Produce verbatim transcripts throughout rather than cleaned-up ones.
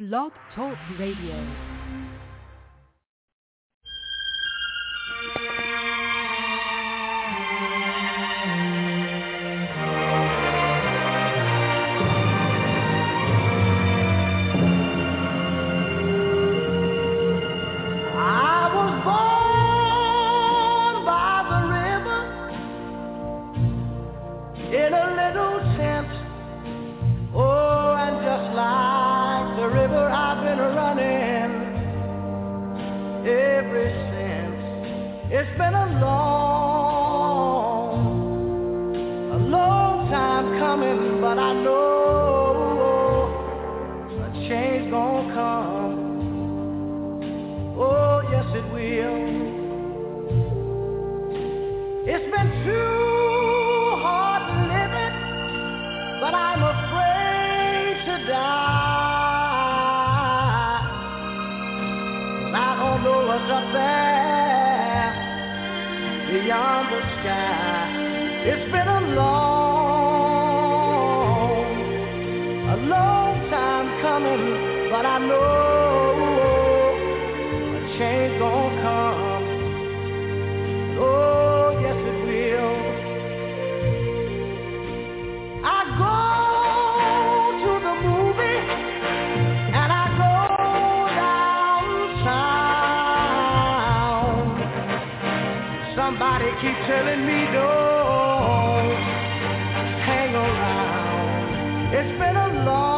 Blog Talk Radio. It's been a long, a long time coming, but I know a change gonna come. Oh, yes it will. It's been too hard living, but I'm afraid to die. I don't know what's up there beyond the sky. It's been a long, a long time coming, but I know a change gonna come. Oh, yes it will. I go to the movie and I go downtown. Somebody keep telling me don't hang around. It's been a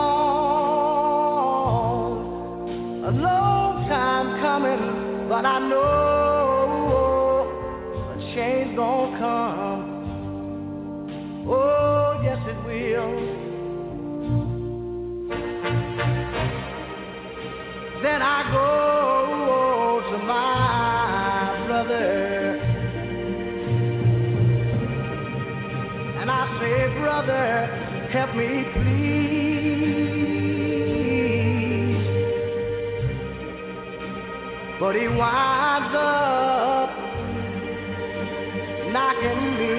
long, a long time coming, but I know a change gonna come. Oh, yes it will. Then I go to my brother and I say, brother, help me please. But he winds up knocking me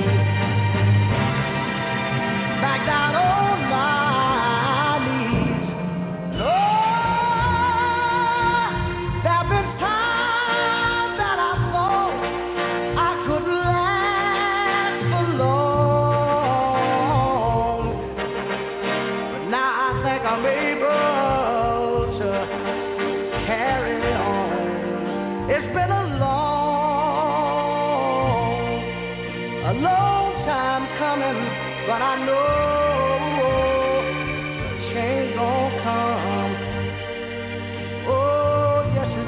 back down on my knees. Lord, there have been times that I thought I could last alone. I'm able to carry on. It's been a long, a long time coming, but I know a change gonna come. Oh, yes it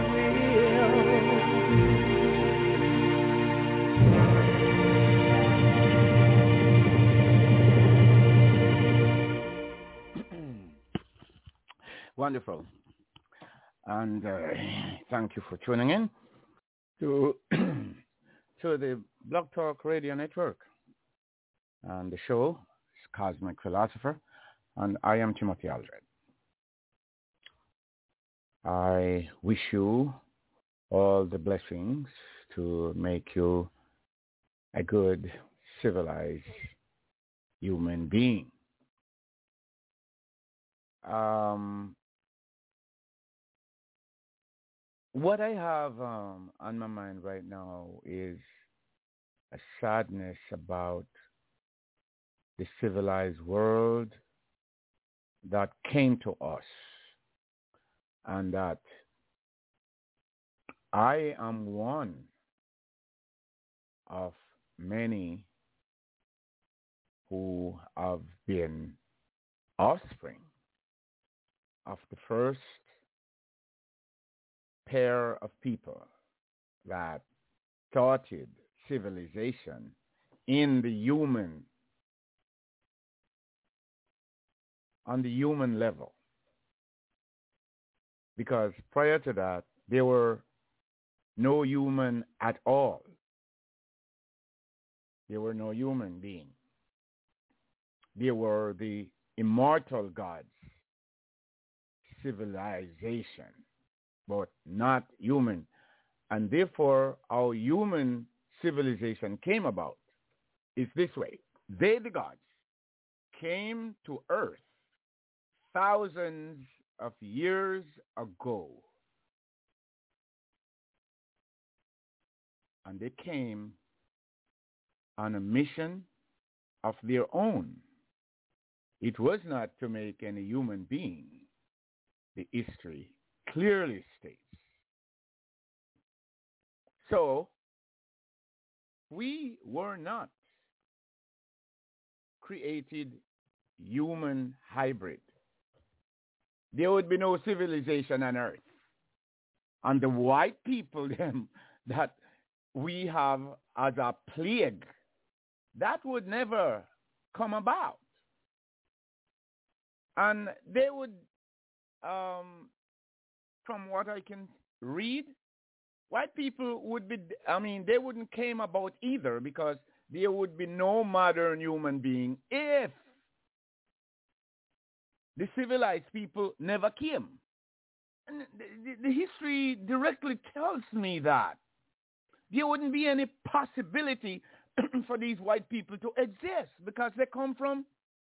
Wonderful. And uh, thank you for tuning in to to the Blog Talk Radio Network. And the show is Cosmic Philosopher, and I am Timothy Aldred. I wish you all the blessings to make you a good, civilized human being. Um, What I have um, on my mind right now is a sadness about the civilized world that came to us, and that I am one of many who have been offspring of the first pair of people that started civilization in the human, on the human level. Because prior to that, there were no human at all. There were no human beings. There were the immortal gods, civilization, but not human. And therefore, our human civilization came about is this way. They, the gods, came to earth thousands of years ago. And they came on a mission of their own. It was not to make any human being, the history clearly states. So, we were not created human hybrid. There would be no civilization on earth. And the white people them, that we have as a plague, that would never come about. And they would, um, from what I can read, white people would be, I mean, they wouldn't came about either, because there would be no modern human being if the civilized people never came. And the, the, the history directly tells me that. There wouldn't be any possibility for these white people to exist, because they come from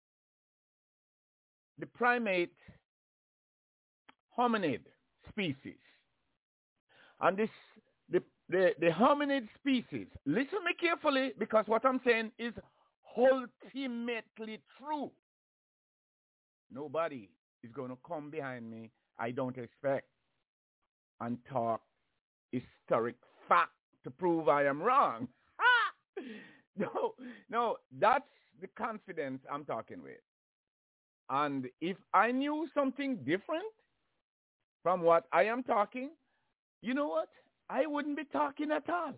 the primate hominid species. And this, the, the, the hominid species, listen me carefully, because what I'm saying is ultimately true. Nobody is going to come behind me, I don't expect, and talk historic fact to prove I am wrong. no, no, that's the confidence I'm talking with. And if I knew something different from what I am talking, you know what? I wouldn't be talking at all.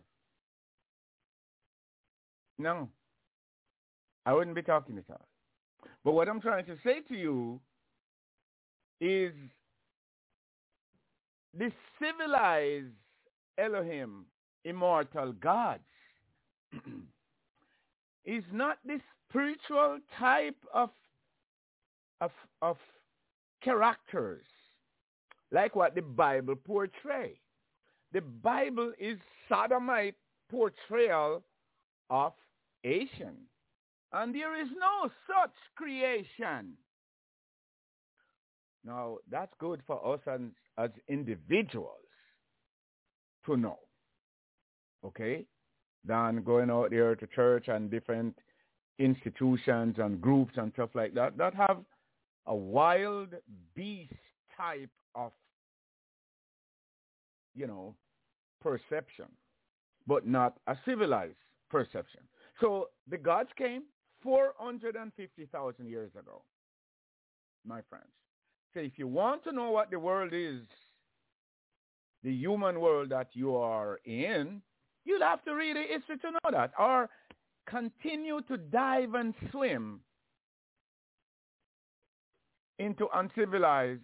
No, I wouldn't be talking at all. But what I'm trying to say to you is the civilized Elohim, immortal gods, is not the spiritual type of, of, of characters like what the Bible portrays. The Bible is sodomite portrayal of Asian. And there is no such creation. Now, that's good for us as, as individuals to know, okay, than going out there to church and different institutions and groups and stuff like that that have a wild beast type of, you know, perception, but not a civilized perception. So the gods came four hundred fifty thousand years ago, my friends. So if you want to know what the world is, the human world that you are in, you'll have to read the history to know that, or continue to dive and swim into uncivilized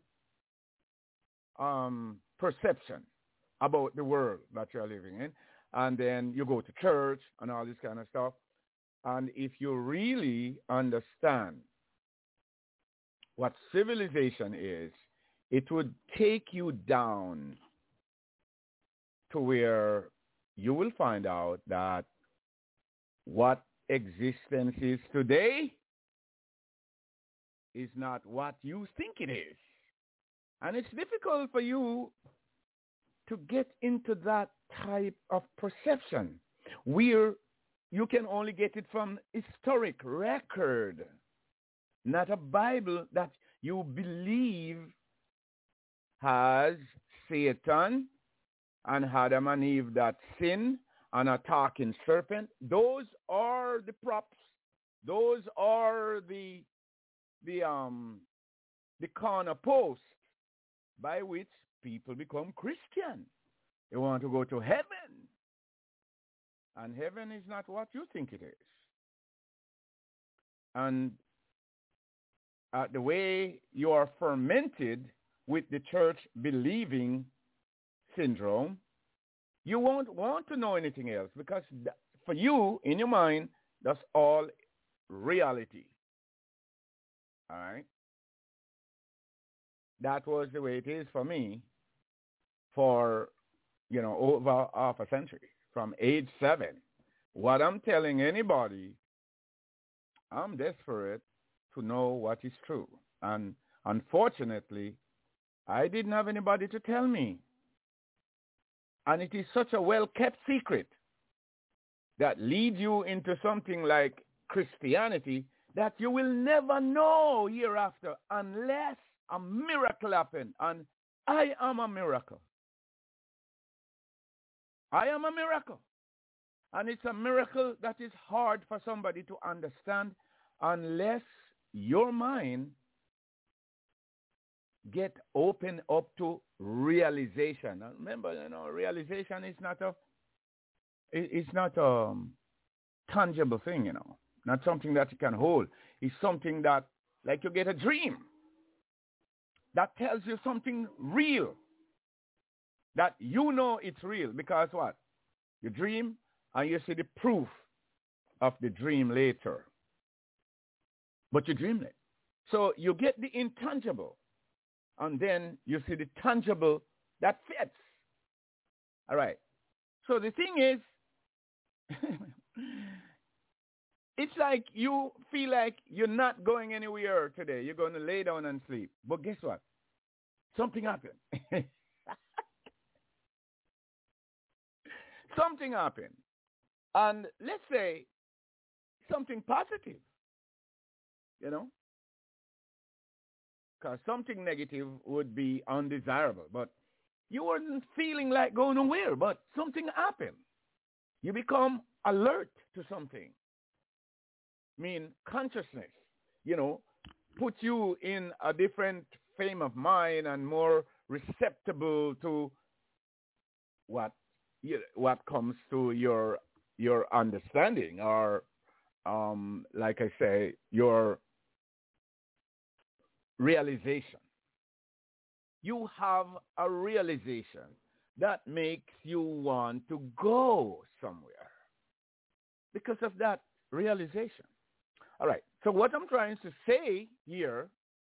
um, perception about the world that you're living in. And then you go to church and all this kind of stuff. And if you really understand what civilization is, it would take you down to where you will find out that what existence is today is not what you think it is. And it's difficult for you to get into that type of perception where you can only get it from historic record, not a Bible that you believe has Satan and Adam and Eve that sin and a talking serpent. Those are the props. Those are the the um the corner posts by which people become Christian. They want to go to heaven. And heaven is not what you think it is. And uh, the way you are fermented with the church believing syndrome, you won't want to know anything else, because th- for you, in your mind, that's all reality. All right? That was the way it is for me for, you know, over half a century, from age seven. What I'm telling anybody, I'm desperate to know what is true. And Unfortunately, I didn't have anybody to tell me. And it is such a well-kept secret that leads you into something like Christianity that you will never know hereafter unless a miracle happens. And I am a miracle. I am a miracle. And it's a miracle that is hard for somebody to understand unless your mind get open up to realization. And remember, you know, realization is not a it, it's not a tangible thing, you know. Not something that you can hold. It's something that, like you get a dream that tells you something real. That you know it's real because what? You dream and you see the proof of the dream later. But you dream it. So you get the intangible. And then you see the tangible that fits. All right. So the thing is, it's like you feel like you're not going anywhere today. You're going to lay down and sleep. But guess what? Something happened. Something happened. And let's say something positive, you know. Because something negative would be undesirable. But you weren't feeling like going nowhere, but something happened. You become alert to something. I mean, consciousness, you know, put you in a different frame of mind and more receptible to what what comes to your your understanding, or um, like I say, your realization. You have a realization that makes you want to go somewhere because of that realization. All right. So what I'm trying to say here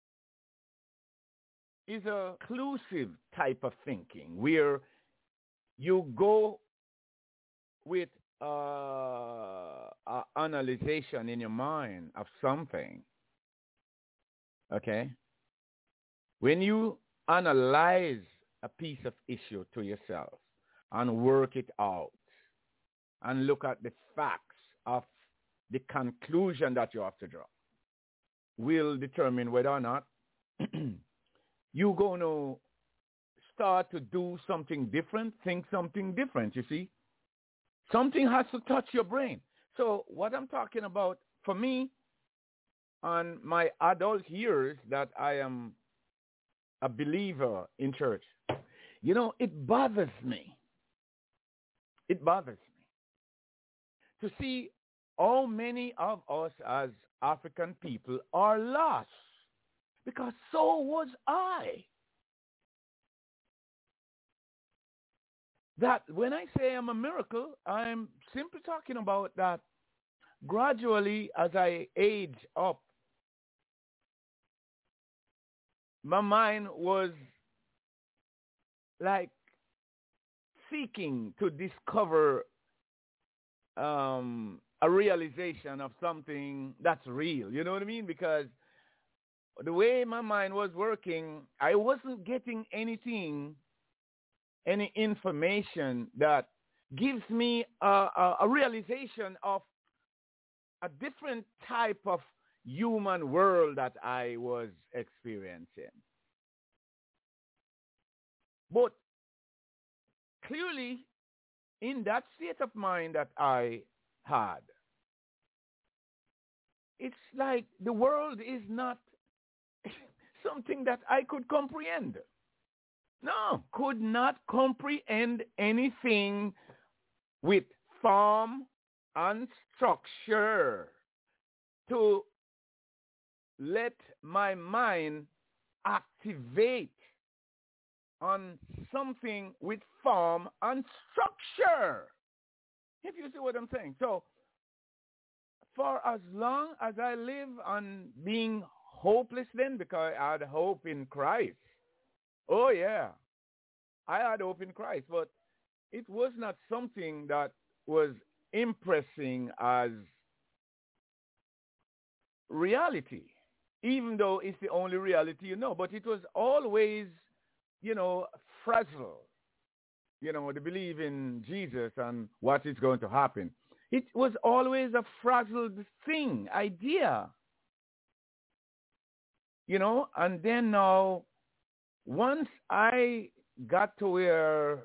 is a inclusive type of thinking where you go with uh, an analyzation in your mind of something. Okay? When you analyze a piece of issue to yourself and work it out and look at the facts of the conclusion that you have to draw, will determine whether or not you're going to start to do something different, think something different, you see. Something has to touch your brain. So what I'm talking about, for me, on my adult years that I am a believer in church, you know, it bothers me. It bothers me to see how many of us as African people are lost, because so was I. That when I say I'm a miracle, I'm simply talking about that gradually as I age up, my mind was like seeking to discover um, a realization of something that's real. You know what I mean? Because the way my mind was working, I wasn't getting anything, any information that gives me a, a, a realization of a different type of human world that I was experiencing. But clearly, in that state of mind that I had, it's like the world is not something that I could comprehend. No, could not comprehend anything with form and structure to let my mind activate on something with form and structure. If you see what I'm saying. So, for as long as I live on being hopeless then, because I had hope in Christ. Oh, yeah. I had hope in Christ, but it was not something that was impressing as reality. even though it's the only reality you know. But it was always, you know, frazzle, you know, to believe in Jesus and what is going to happen. It was always a frazzled thing, idea. You know, and then now, once I got to where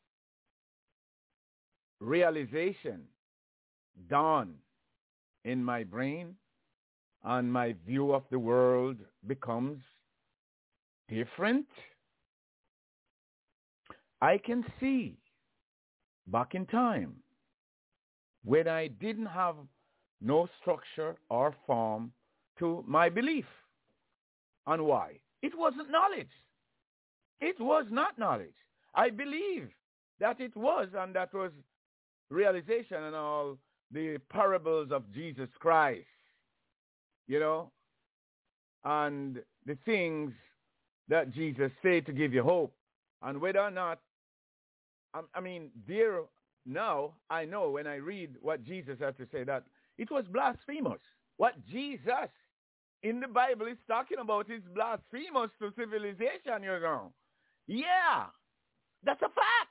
realization dawned in my brain and my view of the world becomes different, I can see back in time when I didn't have no structure or form to my belief. And why? It wasn't knowledge. It was not knowledge. I believe that it was, and that was realization and all the parables of Jesus Christ, you know, and the things that Jesus said to give you hope. And whether or not, I, I mean, dear, now I know when I read what Jesus had to say that it was blasphemous. What Jesus in the Bible is talking about is blasphemous to civilization, you know. Yeah, that's a fact.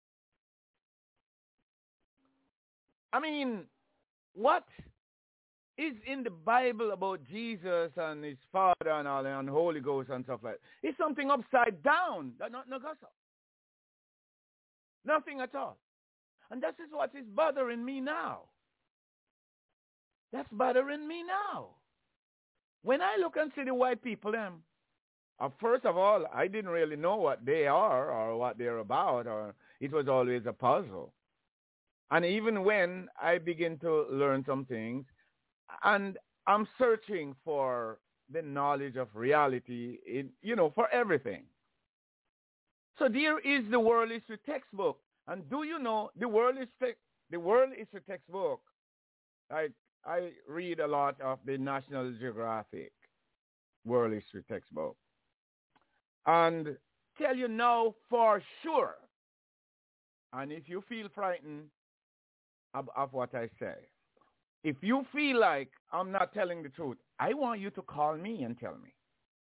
I mean, what is in the Bible about Jesus and his Father and all and Holy Ghost and stuff like that? It's something upside down. That not no gossip. Nothing at all. And this is what is bothering me now. That's bothering me now. When I look and see the white people, them, uh, first of all, I didn't really know what they are or what they're about, or it was always a puzzle. And even when I begin to learn some things, and I'm searching for the knowledge of reality, in, you know, for everything. So there is the World History textbook. And do you know the World History, the World History textbook? I, I read a lot of the National Geographic World History textbook. And tell you now for sure, and if you feel frightened of, of what I say, if you feel like I'm not telling the truth, I want you to call me and tell me.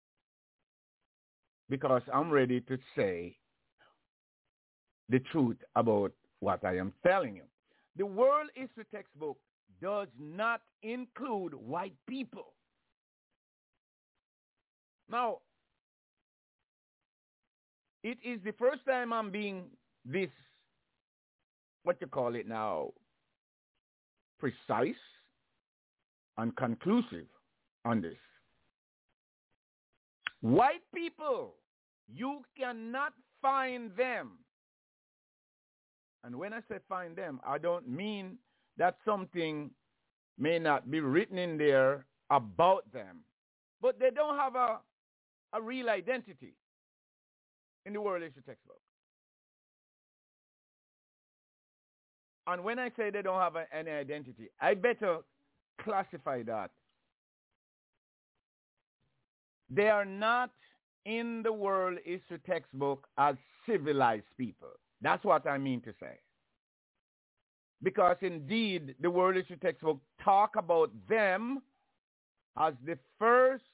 Because I'm ready to say the truth about what I am telling you. The World History textbook does not include white people. Now, it is the first time I'm being this, what you call it now, precise and conclusive on this. White people, you cannot find them. And when I say find them, I don't mean that something may not be written in there about them. But they don't have a, a real identity in the World History textbook. And when I say they don't have a, any identity, I better classify that. They are not in the World History textbook as civilized people. That's what I mean to say. Because indeed, the World History textbook talk about them as the first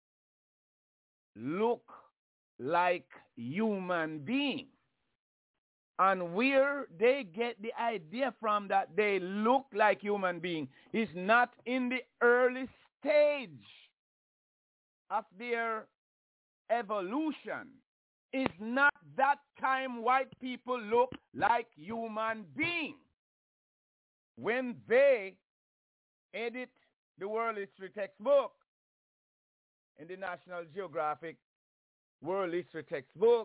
look like human being. And where they get the idea from that they look like human being is not in the early stage of their evolution. It's not that time white people look like human beings. When they edit the World History textbook in the National Geographic World History textbook,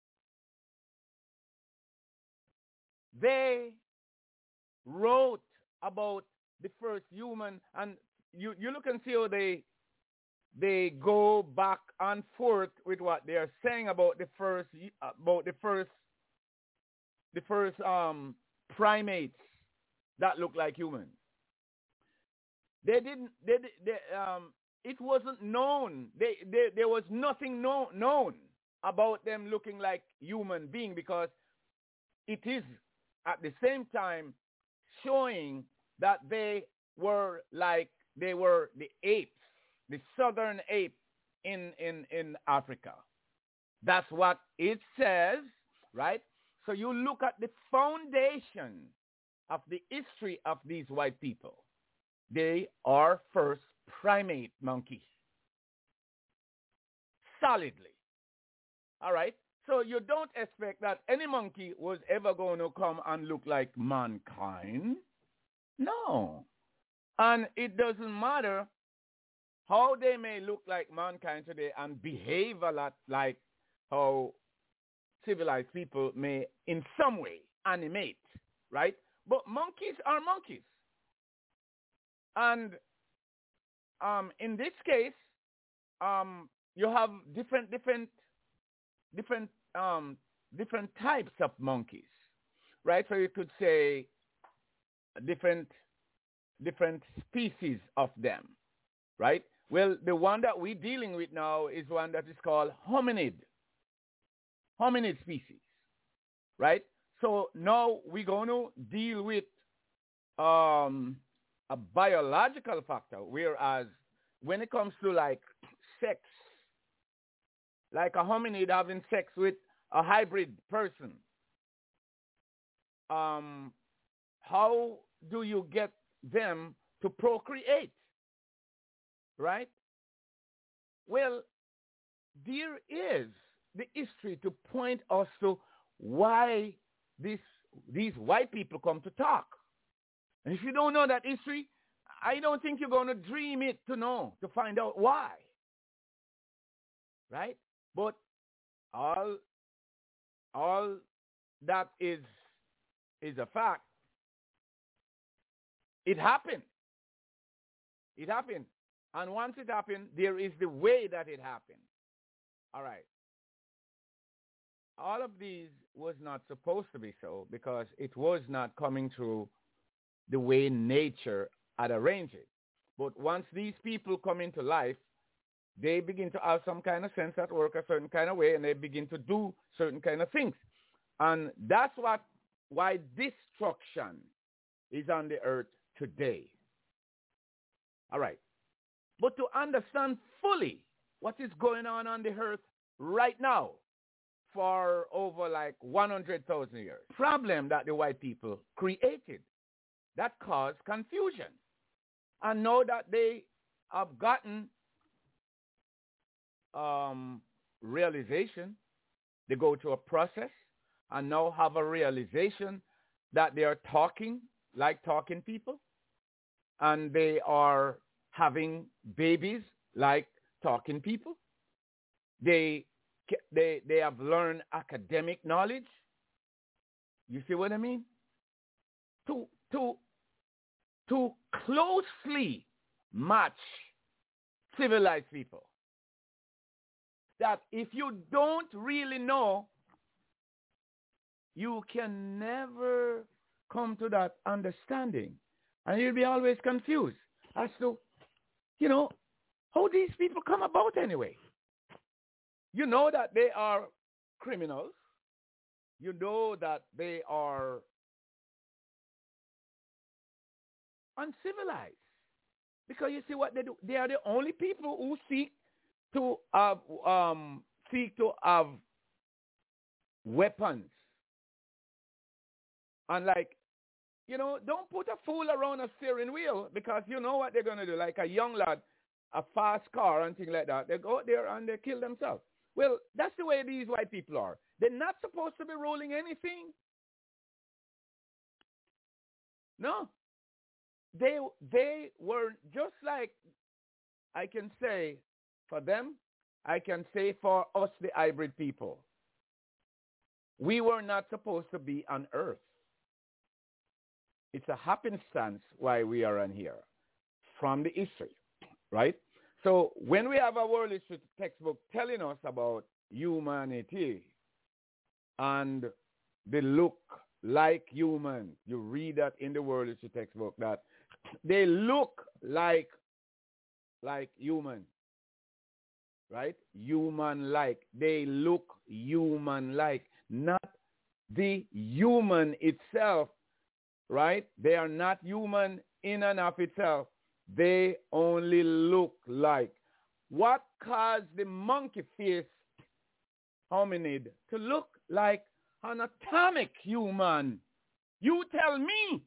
they wrote about the first human, and you, you look and see how they they go back and forth with what they are saying about the first about the first the first um primates that look like humans. They didn't. They, they um. It wasn't known. They, they there was nothing known known about them looking like human being, because it is at the same time showing that they were like they were the apes, the southern ape in, in, in Africa. That's what it says, right? So you look at the foundation of the history of these white people. They are first primate monkeys. Solidly. All right? So you don't expect that any monkey was ever going to come and look like mankind. No. And it doesn't matter how they may look like mankind today and behave a lot like how civilized people may in some way animate, right? But monkeys are monkeys. And um, in this case, um, you have different, different, different, um, different types of monkeys, right? So you could say different, different species of them, right? Well, the one that we're dealing with now is one that is called hominid, hominid species, right? So now we're going to deal with um, a biological factor, whereas when it comes to like sex, like a hominid having sex with a hybrid person, um, how do you get them to procreate, right? Well, there is the history to point us to why this, these white people come to talk. And if you don't know that history, I don't think you're going to dream it to know, to find out why. Right? But all, all that is, is a fact. It happened. It happened. And once it happened, there is the way that it happened. All right. All of these was not supposed to be so because it was not coming through the way nature had arranged it. But once these people come into life, they begin to have some kind of sense at work a certain kind of way, and they begin to do certain kind of things. And that's what why destruction is on the earth today. All right. But to understand fully what is going on on the earth right now for over like one hundred thousand years, problem that the white people created that caused confusion. And now that they have gotten um, realization, they go through a process and now have a realization that they are talking like talking people, and they are having babies like talking people. They, they, they have learned academic knowledge. You see what I mean? To, to, to closely match civilized people. That if you don't really know, you can never come to that understanding. And you'll be always confused as to, you know, how these people come about anyway. You know that they are criminals. You know that they are uncivilized. Because you see what they do? They are the only people who seek to have, um, seek to have weapons. And like, you know, don't put a fool around a steering wheel, because you know what they're going to do. Like a young lad, a fast car and things like that. They go out there and they kill themselves. Well, that's the way these white people are. They're not supposed to be ruling anything. No. They, they were just like, I can say for them, I can say for us, the hybrid people. We were not supposed to be on earth. It's a happenstance why we are on here from the history, right? So when we have a world history textbook telling us about humanity and they look like human, you read that in the world history textbook that they look like, like human, right? Human-like. They look human-like, not the human itself. Right? They are not human in and of itself. They only look like. what caused the monkey face hominid to look like an atomic human? You tell me.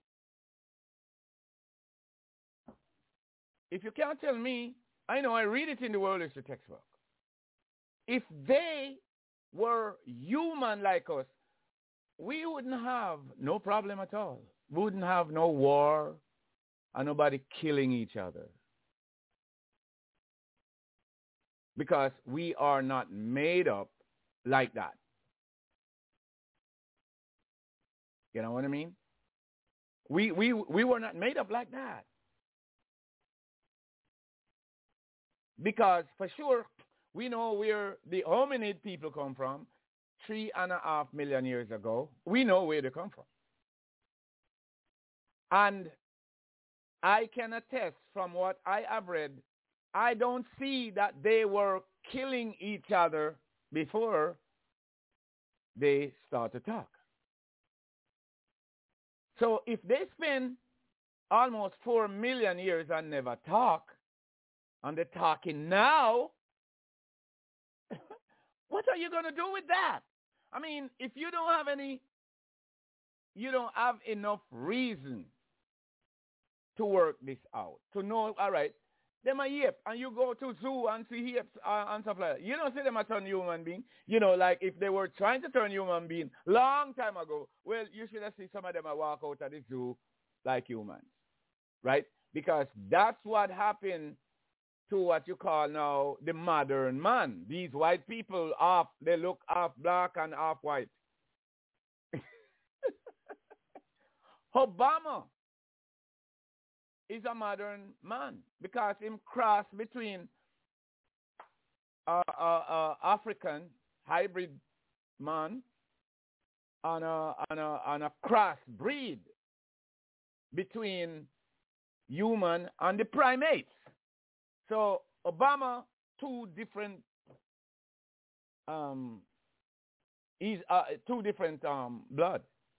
If you can't tell me, I know I read it in the world history textbook. If they were human like us, we wouldn't have no problem at all. We wouldn't have no war and nobody killing each other. Because we are not made up like that. You know what I mean? We, we, we were not made up like that. Because for sure, we know where the hominid people come from three and a half million years ago. We know where they come from. And I can attest from what I have read, I don't see that they were killing each other before they start to talk. So if they spend almost four million years and never talk, and they're talking now, what are you going to do with that? I mean, if you don't have any, you don't have enough reason to work this out, to know, all right, them are ape, and you go to zoo and see apes uh, and stuff like that. You don't see them a turn human being. You know, like if they were trying to turn human being long time ago, well, you should have seen some of them a walk out of the zoo like humans, right? Because that's what happened to what you call now the modern man. These white people, half, they look half black and half white. Obama is a modern man because him cross between a, a, a African hybrid man and a, and a, and a cross breed between human and the primates. So Obama, two different, um, he's uh, two different um, blood.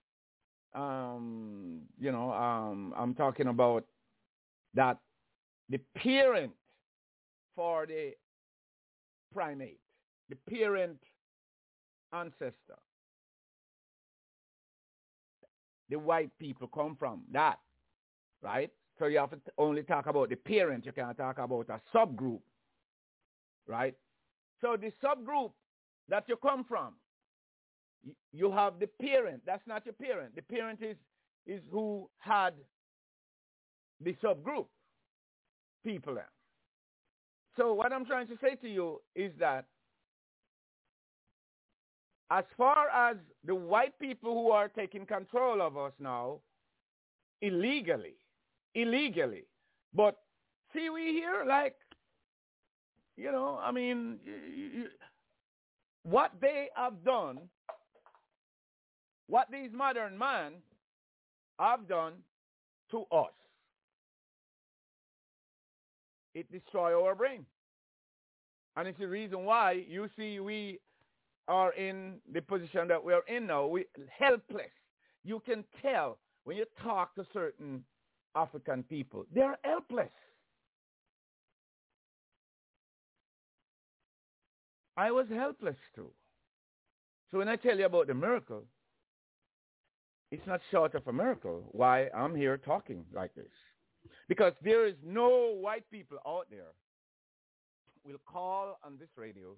Um, you know, um, I'm talking about that the parent for the primate, the parent ancestor, the white people come from that, right? So you have to only talk about the parent. You can't talk about a subgroup, right? So the subgroup that you come from, you have the parent. That's not your parent. The parent is, is who had the subgroup people there. So what I'm trying to say to you is that as far as the white people who are taking control of us now, illegally, illegally, but see we here like, you know, I mean, what they have done, what these modern men have done to us, it destroys our brain. And it's the reason why you see we are in the position that we are in now. We helpless. You can tell when you talk to certain African people, they're helpless. I was helpless too. So when I tell you about the miracle, it's not short of a miracle why I'm here talking like this. Because there is no white people out there will call on this radio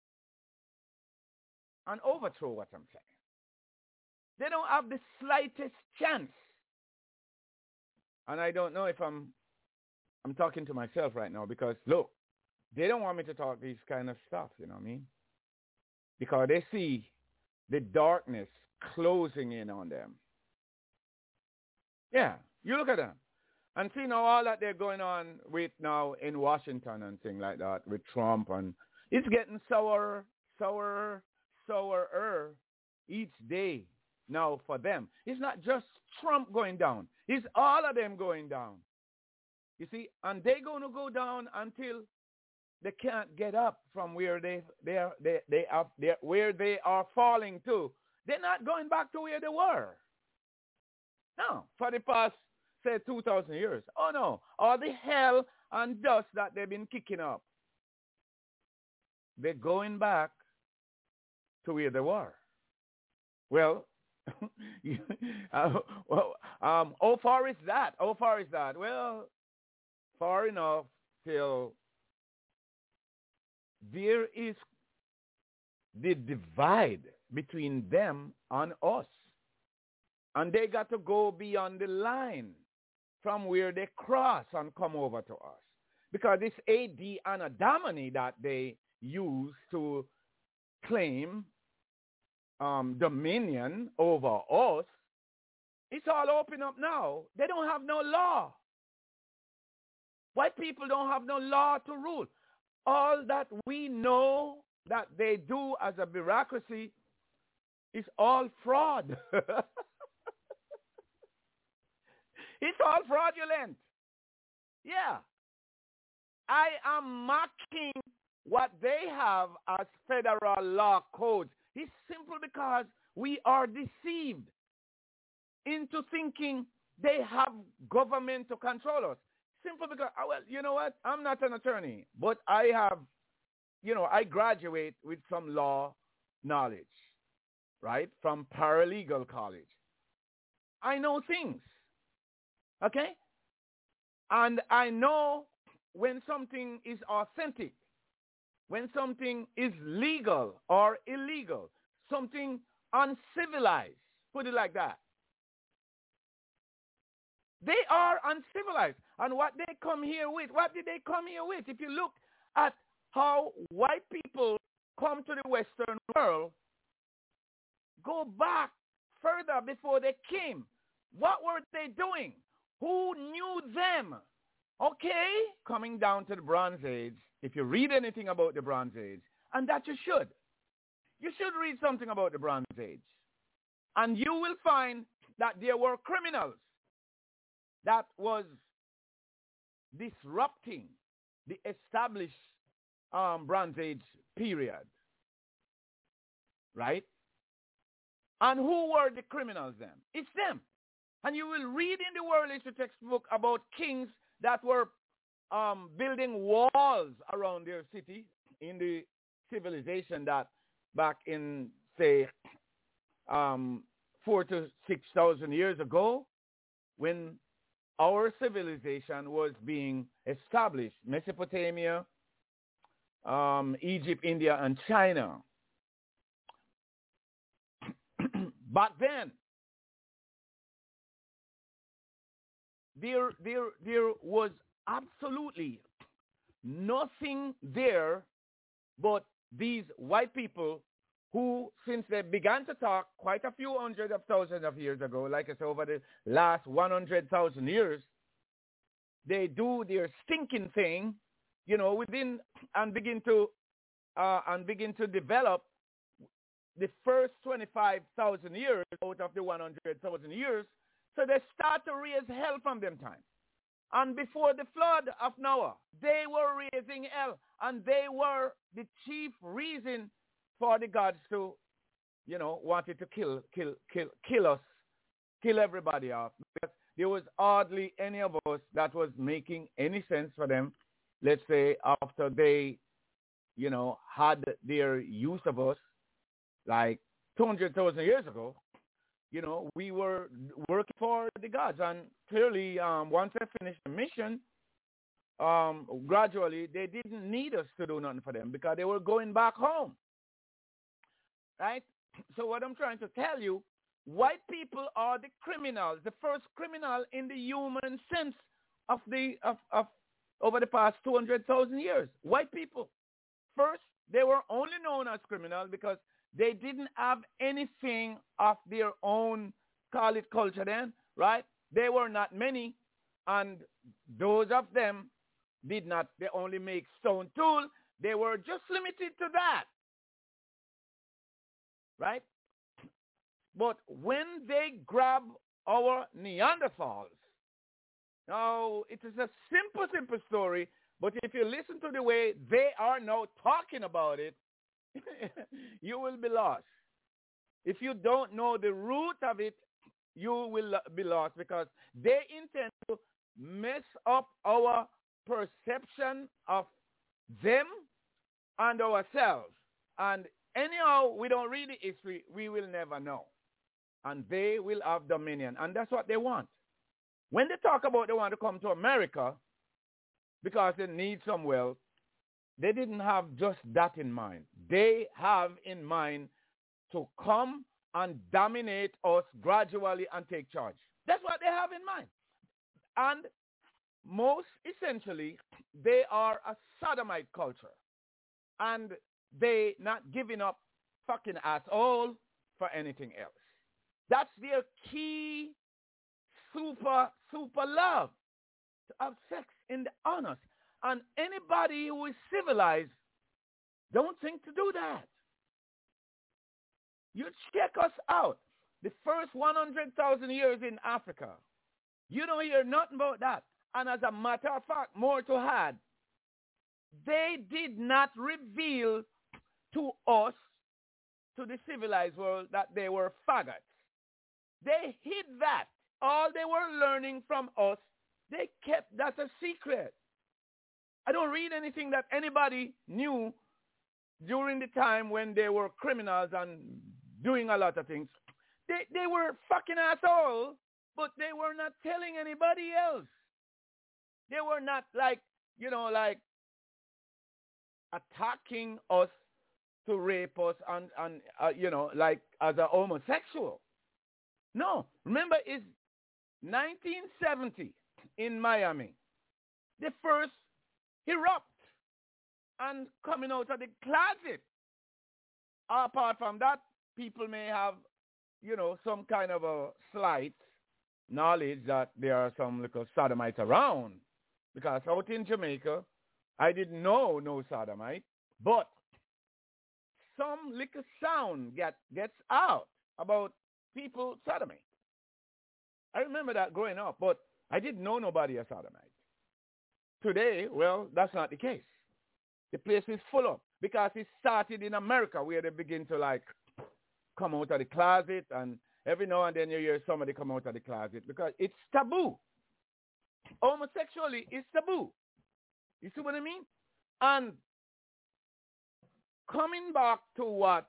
and overthrow what I'm saying. They don't have the slightest chance. And I don't know if I'm I'm talking to myself right now because, look, they don't want me to talk these kind of stuff, you know what I mean? Because they see the darkness closing in on them. Yeah, you look at them. And see now all that they're going on with now in Washington and things like that with Trump. And it's getting sour, sour, sourer each day now for them. It's not just Trump going down. It's all of them going down. You see, and they're going to go down until they can't get up from where they they are they they are they, where they are falling to. They're not going back to where they were. No, for the past say two thousand years. Oh no, all the hell and dust that they've been kicking up they're going back to where they were. Well, uh, well um, how far is that? How far is that? Well, far enough till there is the divide between them and us. And they got to go beyond the line from where they cross and come over to us. Because this A D anadamony that they use to claim um, dominion over us, it's all open up now. They don't have no law. White people don't have no law to rule. All that we know that they do as a bureaucracy is all fraud. It's all fraudulent. Yeah. I am mocking what they have as federal law codes. It's simply because we are deceived into thinking they have government to control us. Simply because, well, you know what? I'm not an attorney, but I have, you know, I graduate with some law knowledge, right, from paralegal college. I know things, okay? And I know when something is authentic, when something is legal or illegal, something uncivilized, put it like that. They are uncivilized. And what they come here with, what did they come here with? If you look at how white people come to the Western world, go back further before they came. What were they doing? Who knew them? Okay, coming down to the Bronze Age, if you read anything about the Bronze Age, and that you should, you should read something about the Bronze Age. And you will find that there were criminals that was disrupting the established um, Bronze Age period. Right? And who were the criminals then? It's them. And you will read in the world history textbook about kings that were um, building walls around their city in the civilization that back in, say, um, four to six thousand years ago, when our civilization was being established, Mesopotamia, um, Egypt, India, and China. Back then, there, there, there was absolutely nothing there but these white people who, since they began to talk quite a few hundred of thousands of years ago, like I said, over the last one hundred thousand years, they do their stinking thing, you know, within and begin to uh, and begin to develop the first twenty-five thousand years out of the one hundred thousand years. So they start to raise hell from them time. And before the flood of Noah, they were raising hell, and they were the chief reason for the gods to, you know, wanted to kill, kill, kill, kill us, kill everybody off. Because there was hardly any of us that was making any sense for them. Let's say after they, you know, had their use of us, like two hundred thousand years ago, you know, we were working for the gods. And clearly, um, once they finished the mission, um, gradually, they didn't need us to do nothing for them because they were going back home. Right? So what I'm trying to tell you, white people are the criminals, the first criminal in the human sense of the of, of over the past two hundred thousand years. White people. First, they were only known as criminals because they didn't have anything of their own, call it culture then, right? They were not many, and those of them did not, they only make stone tool. They were just limited to that. Right? But when they grab our Neanderthals, now it is a simple, simple story, but if you listen to the way they are now talking about it, you will be lost. If you don't know the root of it, you will be lost because they intend to mess up our perception of them and ourselves. And anyhow, we don't read the history, we will never know. And they will have dominion. And that's what they want. When they talk about they want to come to America because they need some wealth, they didn't have just that in mind. They have in mind to come and dominate us gradually and take charge. That's what they have in mind. And most essentially, they are a sodomite culture. And they not giving up fucking asshole for anything else. That's their key super, super love, to have sex in the honest. And anybody who is civilized don't think to do that. You check us out. The first one hundred thousand years in Africa, you don't hear nothing about that. And as a matter of fact, more to add, they did not reveal to us, to the civilized world, that they were faggots. They hid that. All they were learning from us, they kept that a secret. I don't read anything that anybody knew during the time when they were criminals and doing a lot of things. They, they were fucking assholes, but they were not telling anybody else. They were not like, you know, like attacking us to rape us and, and uh, you know, like as a homosexual. No, remember it's nineteen seventy in Miami. The first erupt and coming out of the closet. Apart from that, people may have, you know, some kind of a slight knowledge that there are some little sodomites around. Because out in Jamaica, I didn't know no sodomite, but some little sound get, gets out about people sodomy. I remember that growing up, but I didn't know nobody a sodomite. Today, well, that's not the case. The place is full of, because it started in America where they begin to like come out of the closet, and every now and then you hear somebody come out of the closet because it's taboo. Homosexuality is taboo. You see what I mean? And coming back to what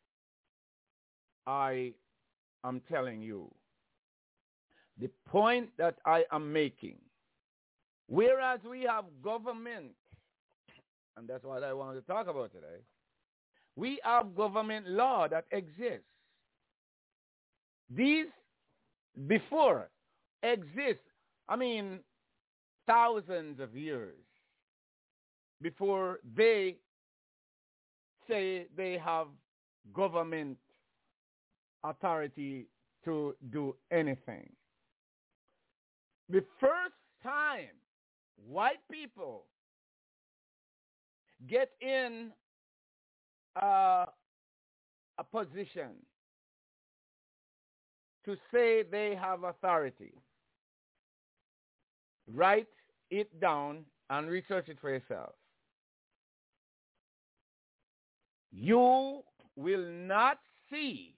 I am telling you, the point that I am making, whereas we have government, and that's what I want to talk about today, we have government law that exists. These before exist, I mean, thousands of years before they say they have government authority to do anything. The first time white people get in uh, a position to say they have authority, write it down and research it for yourself. You will not see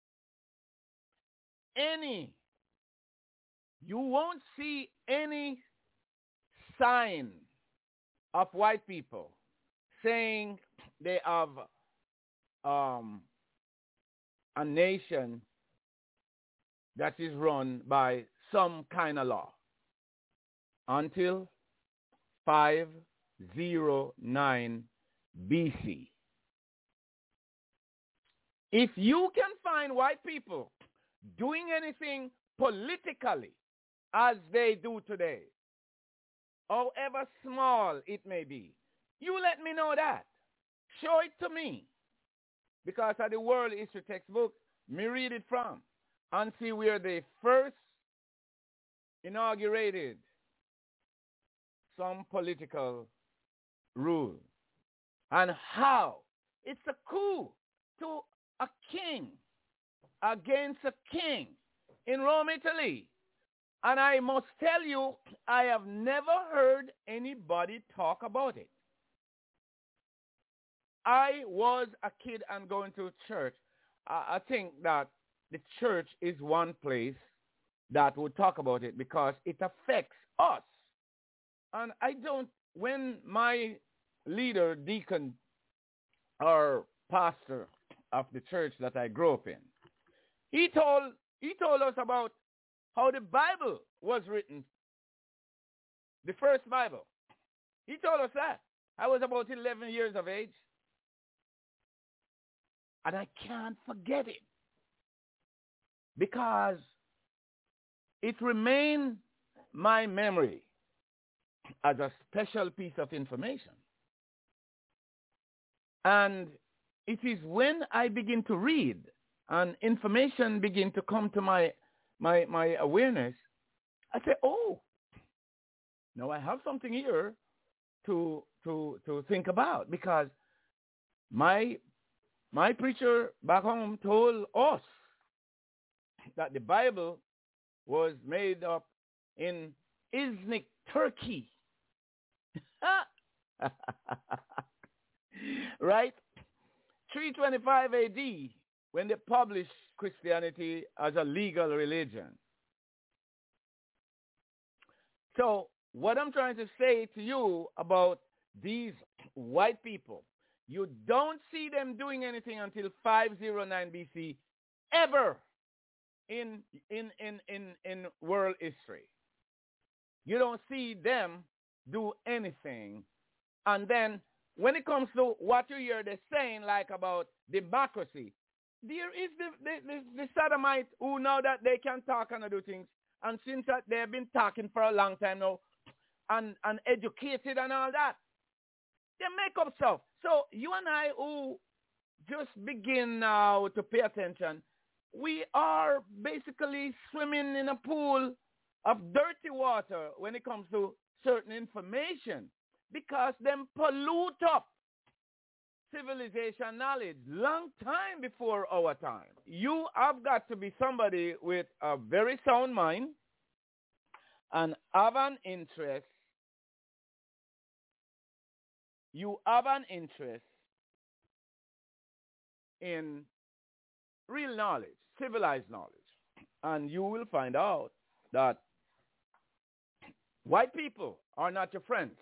any, you won't see any sign of white people saying they have um, a nation that is run by some kind of law until five oh nine B C. If you can find white people doing anything politically as they do today, however small it may be, you let me know that. Show it to me. Because of the world history textbook, me read it from and see where they first inaugurated some political rule and how it's a coup to a king against a king in Rome, Italy. And I must tell you, I have never heard anybody talk about it. I was a kid and going to church. I, I think that the church is one place that would talk about it because it affects us. And I don't, when my leader, Deacon our pastor of the church that I grew up in, he told he told us about how the Bible was written, the first Bible. He told us that. I was about eleven years of age. And I can't forget it. Because it remained my memory as a special piece of information. And it is when I begin to read and information begin to come to my my my awareness, I say, oh, now I have something here to to to think about, because my my preacher back home told us that the Bible was made up in Iznik, Turkey. Right? three twenty-five A D, when they published Christianity as a legal religion. So what I'm trying to say to you about these white people, you don't see them doing anything until five oh nine B C ever in, in, in, in, in world history. You don't see them do anything. And then when it comes to what you hear they're saying, like about democracy, there is the, the, the, the sodomite who know that they can talk and do things. And since that they've been talking for a long time now, and, and educated and all that, they make up stuff. So you and I who just begin now to pay attention, we are basically swimming in a pool of dirty water when it comes to certain information, because them pollute up civilization knowledge long time before our time. You have got to be somebody with a very sound mind and have an interest. You have an interest in real knowledge, civilized knowledge. And you will find out that white people are not your friends.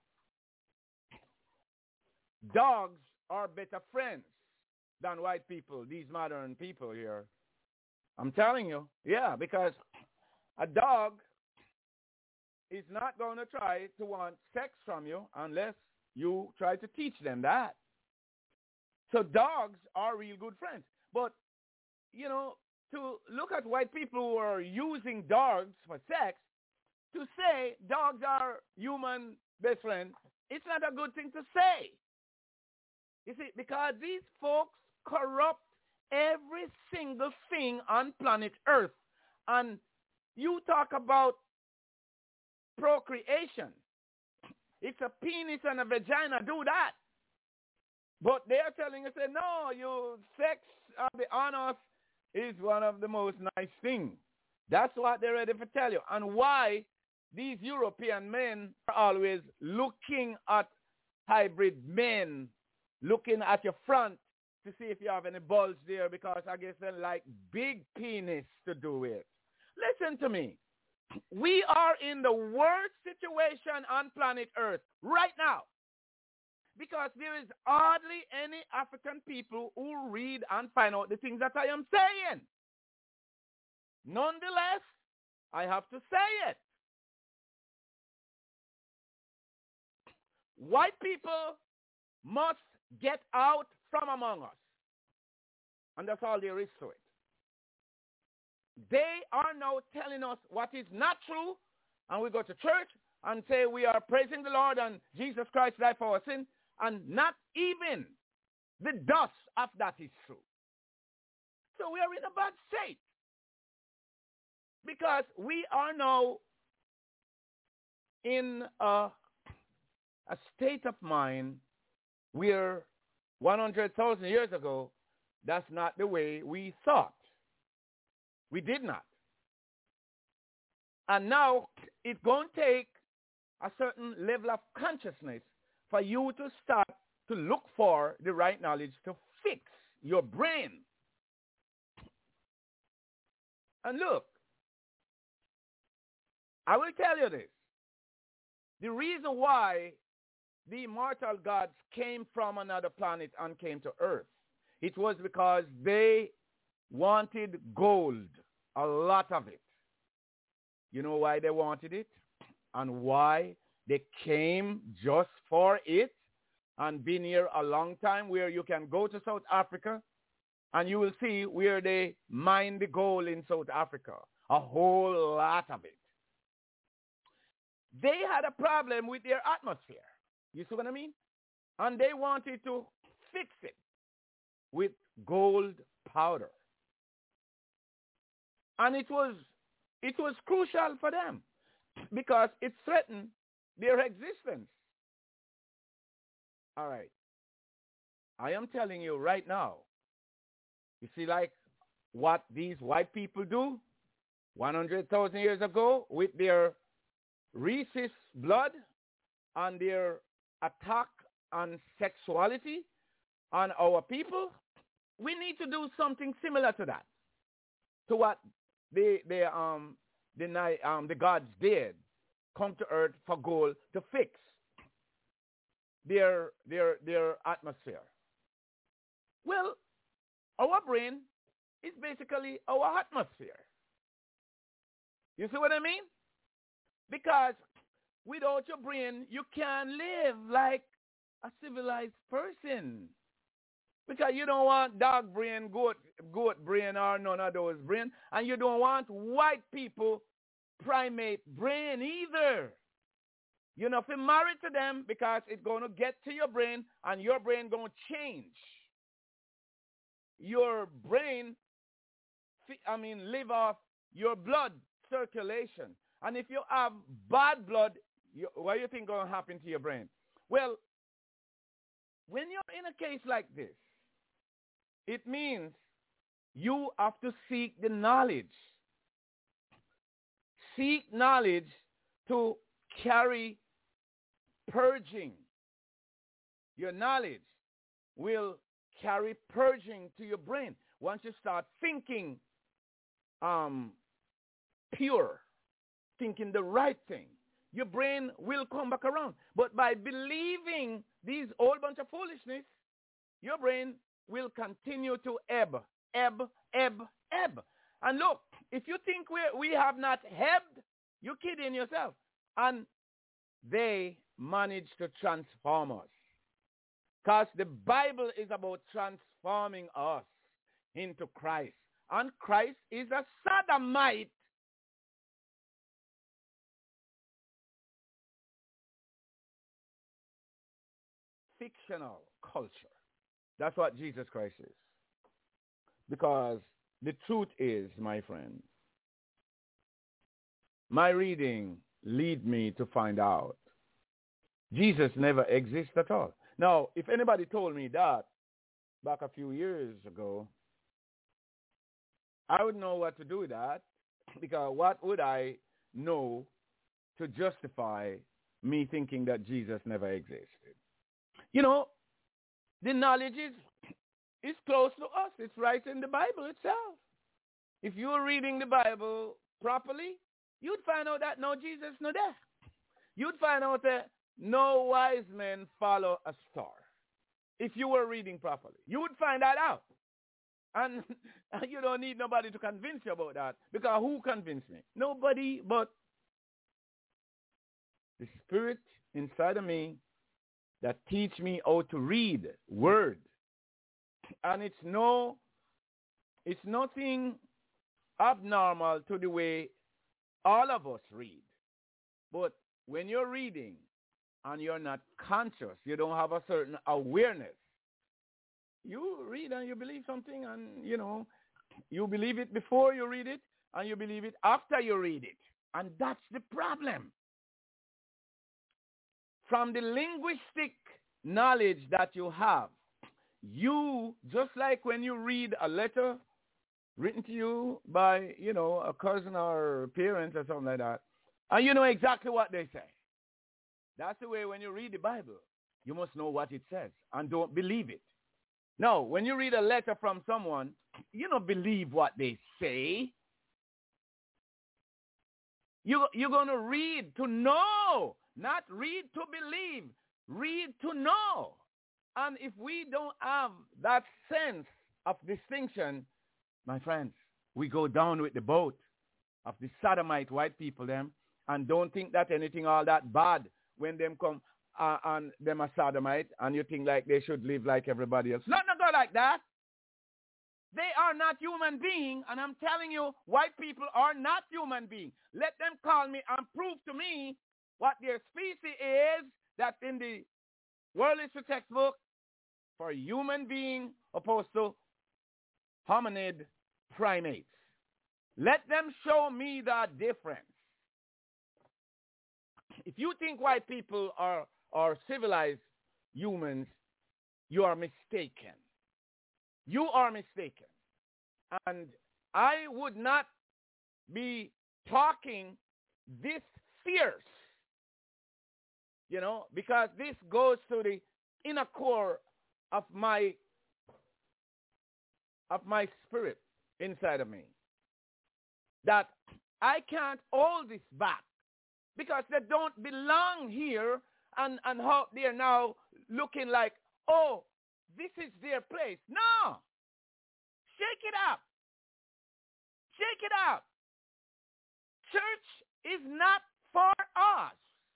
Dogs are better friends than white people, these modern people here. I'm telling you, yeah, because a dog is not going to try to want sex from you unless you try to teach them that. So dogs are real good friends. But, you know, to look at white people who are using dogs for sex, to say dogs are human best friends, it's not a good thing to say. You see, because these folks corrupt every single thing on planet Earth. And you talk about procreation. It's a penis and a vagina, do that. But they're telling us, say, no, you sex of the honors is one of the most nice things. That's what they're ready to tell you. And why these European men are always looking at hybrid men, looking at your front to see if you have any balls there, because I guess they like big penis to do it. Listen to me. We are in the worst situation on planet Earth right now, because there is hardly any African people who read and find out the things that I am saying. Nonetheless, I have to say it. White people must get out from among us. And that's all there is to it. They are now telling us what is not true, and we go to church and say we are praising the Lord and Jesus Christ died for our sin, and not even the dust of that is true. So we are in a bad state, because we are now in a, a state of mind where one hundred thousand years ago, that's not the way we thought. We did not. And now it's going to take a certain level of consciousness for you to start to look for the right knowledge to fix your brain. And look, I will tell you this. The reason why the immortal gods came from another planet and came to Earth? It was because they wanted gold, a lot of it. You know why they wanted it? And why they came just for it and been here a long time, where you can go to South Africa and you will see where they mine the gold in South Africa. A whole lot of it. They had a problem with their atmosphere. You see what I mean? And they wanted to fix it with gold powder. And it was it was crucial for them because it threatened their existence. All right. I am telling you right now, you see, like what these white people do one hundred thousand years ago with their racist blood and their attack on sexuality on our people, we need to do something similar to that, to what the the um the night um the gods did, come to earth for gold to fix their their their atmosphere. Well, our brain is basically our atmosphere. You see what I mean? Because without your brain, you can't live like a civilized person. Because you don't want dog brain, goat, goat brain, or none of those brain. And you don't want white people primate brain either. You're not married to them because it's going to get to your brain and your brain going to change. Your brain, I mean, live off your blood circulation. And if you have bad blood, you, what do you think going to happen to your brain? Well, when you're in a case like this, it means you have to seek the knowledge. Seek knowledge to carry purging. Your knowledge will carry purging to your brain once you start thinking um, pure, thinking the right thing. Your brain will come back around. But by believing these whole bunch of foolishness, your brain will continue to ebb, ebb, ebb, ebb. And look, if you think we we have not ebbed, you're kidding yourself. And they manage to transform us. Because the Bible is about transforming us into Christ. And Christ is a sodomite. Fictional culture. That's what Jesus Christ is. Because the truth is, my friend, my reading lead me to find out Jesus never exists at all. Now, if anybody told me that back a few years ago, I would know what to do with that, because what would I know to justify me thinking that Jesus never existed? You know, the knowledge is, is close to us. It's right in the Bible itself. If you were reading the Bible properly, you'd find out that no Jesus, no death. You'd find out that no wise men follow a star. If you were reading properly, you would find that out. And you don't need nobody to convince you about that, because who convinced me? Nobody but the Spirit inside of me that teach me how to read word. And it's no, it's nothing abnormal to the way all of us read. But when you're reading and you're not conscious, you don't have a certain awareness, you read and you believe something, and, you know, you believe it before you read it, and you believe it after you read it. And that's the problem. From the linguistic knowledge that you have, you, just like when you read a letter written to you by, you know, a cousin or parents or something like that, and you know exactly what they say. That's the way when you read the Bible, you must know what it says and don't believe it. No, when you read a letter from someone, you don't believe what they say. You, you're going to read to know, not read to believe. read to know. And if we don't have that sense of distinction, my friends, we go down with the boat of the sodomite white people them, and don't think that anything all that bad when them come uh, and them a sodomite, and you think like they should live like everybody else. Not not go like that. They are not human beings, and I'm telling you, white people are not human beings. Let them call me and prove to me what their species is that's in the World History textbook for human being opposed to hominid primates. Let them show me the difference. If you think white people are, are civilized humans, you are mistaken. You are mistaken. And I would not be talking this fierce, you know, because this goes to the inner core of my of my spirit inside of me. That I can't hold this back because they don't belong here, and, and how they're now looking like, oh, this is their place. No. Shake it up. Shake it up. Church is not for us.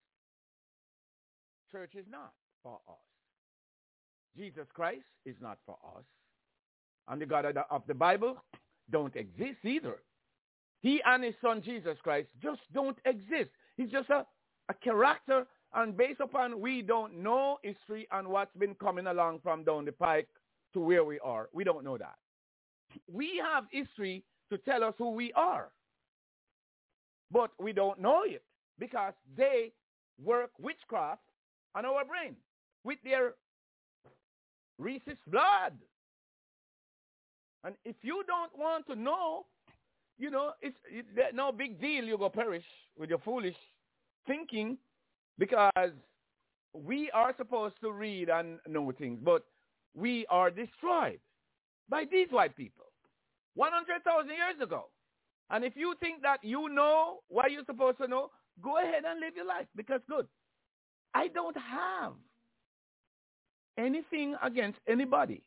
Church is not for us. Jesus Christ is not for us. And the God of the, of the Bible don't exist either. He and his son Jesus Christ just don't exist. He's just a, a character, and based upon we don't know history and what's been coming along from down the pike to where we are. We don't know that. We have history to tell us who we are. But we don't know it because they work witchcraft on our brain with their rhesus blood. And if you don't want to know, you know, it's, it's no big deal. You go perish with your foolish thinking, because we are supposed to read and know things, but we are destroyed by these white people one hundred thousand years ago. And if you think that you know what you're supposed to know, go ahead and live your life, because good. I don't have anything against anybody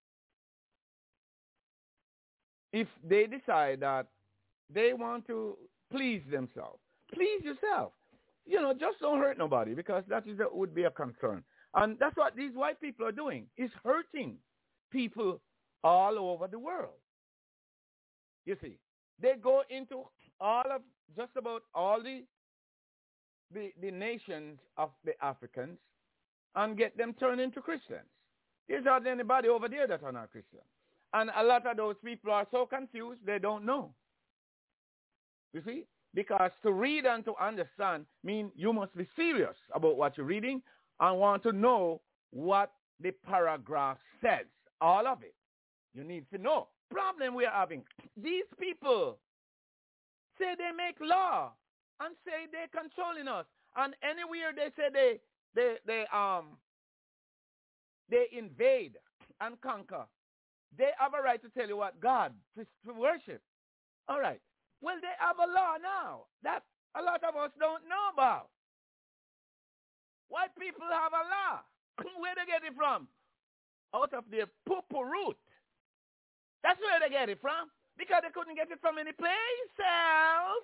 if they decide that they want to please themselves. Please yourself. You know, just don't hurt nobody, because that is that would be a concern. And that's what these white people are doing, is hurting people all over the world. You see, they go into all of, just about all the, the, the nations of the Africans and get them turned into Christians. There's not anybody over there that are not Christian. And a lot of those people are so confused, they don't know. You see? Because to read and to understand means you must be serious about what you're reading and want to know what the paragraph says. All of it. You need to know. Problem we're having. These people say they make law and say they're controlling us. And anywhere they say they they they um they invade and conquer, they have a right to tell you what God to, to worship. All right. Well, they have a law now that a lot of us don't know about. White people have a law. Where they get it from? Out of their poo-poo root. That's where they get it from. Because they couldn't get it from any place else.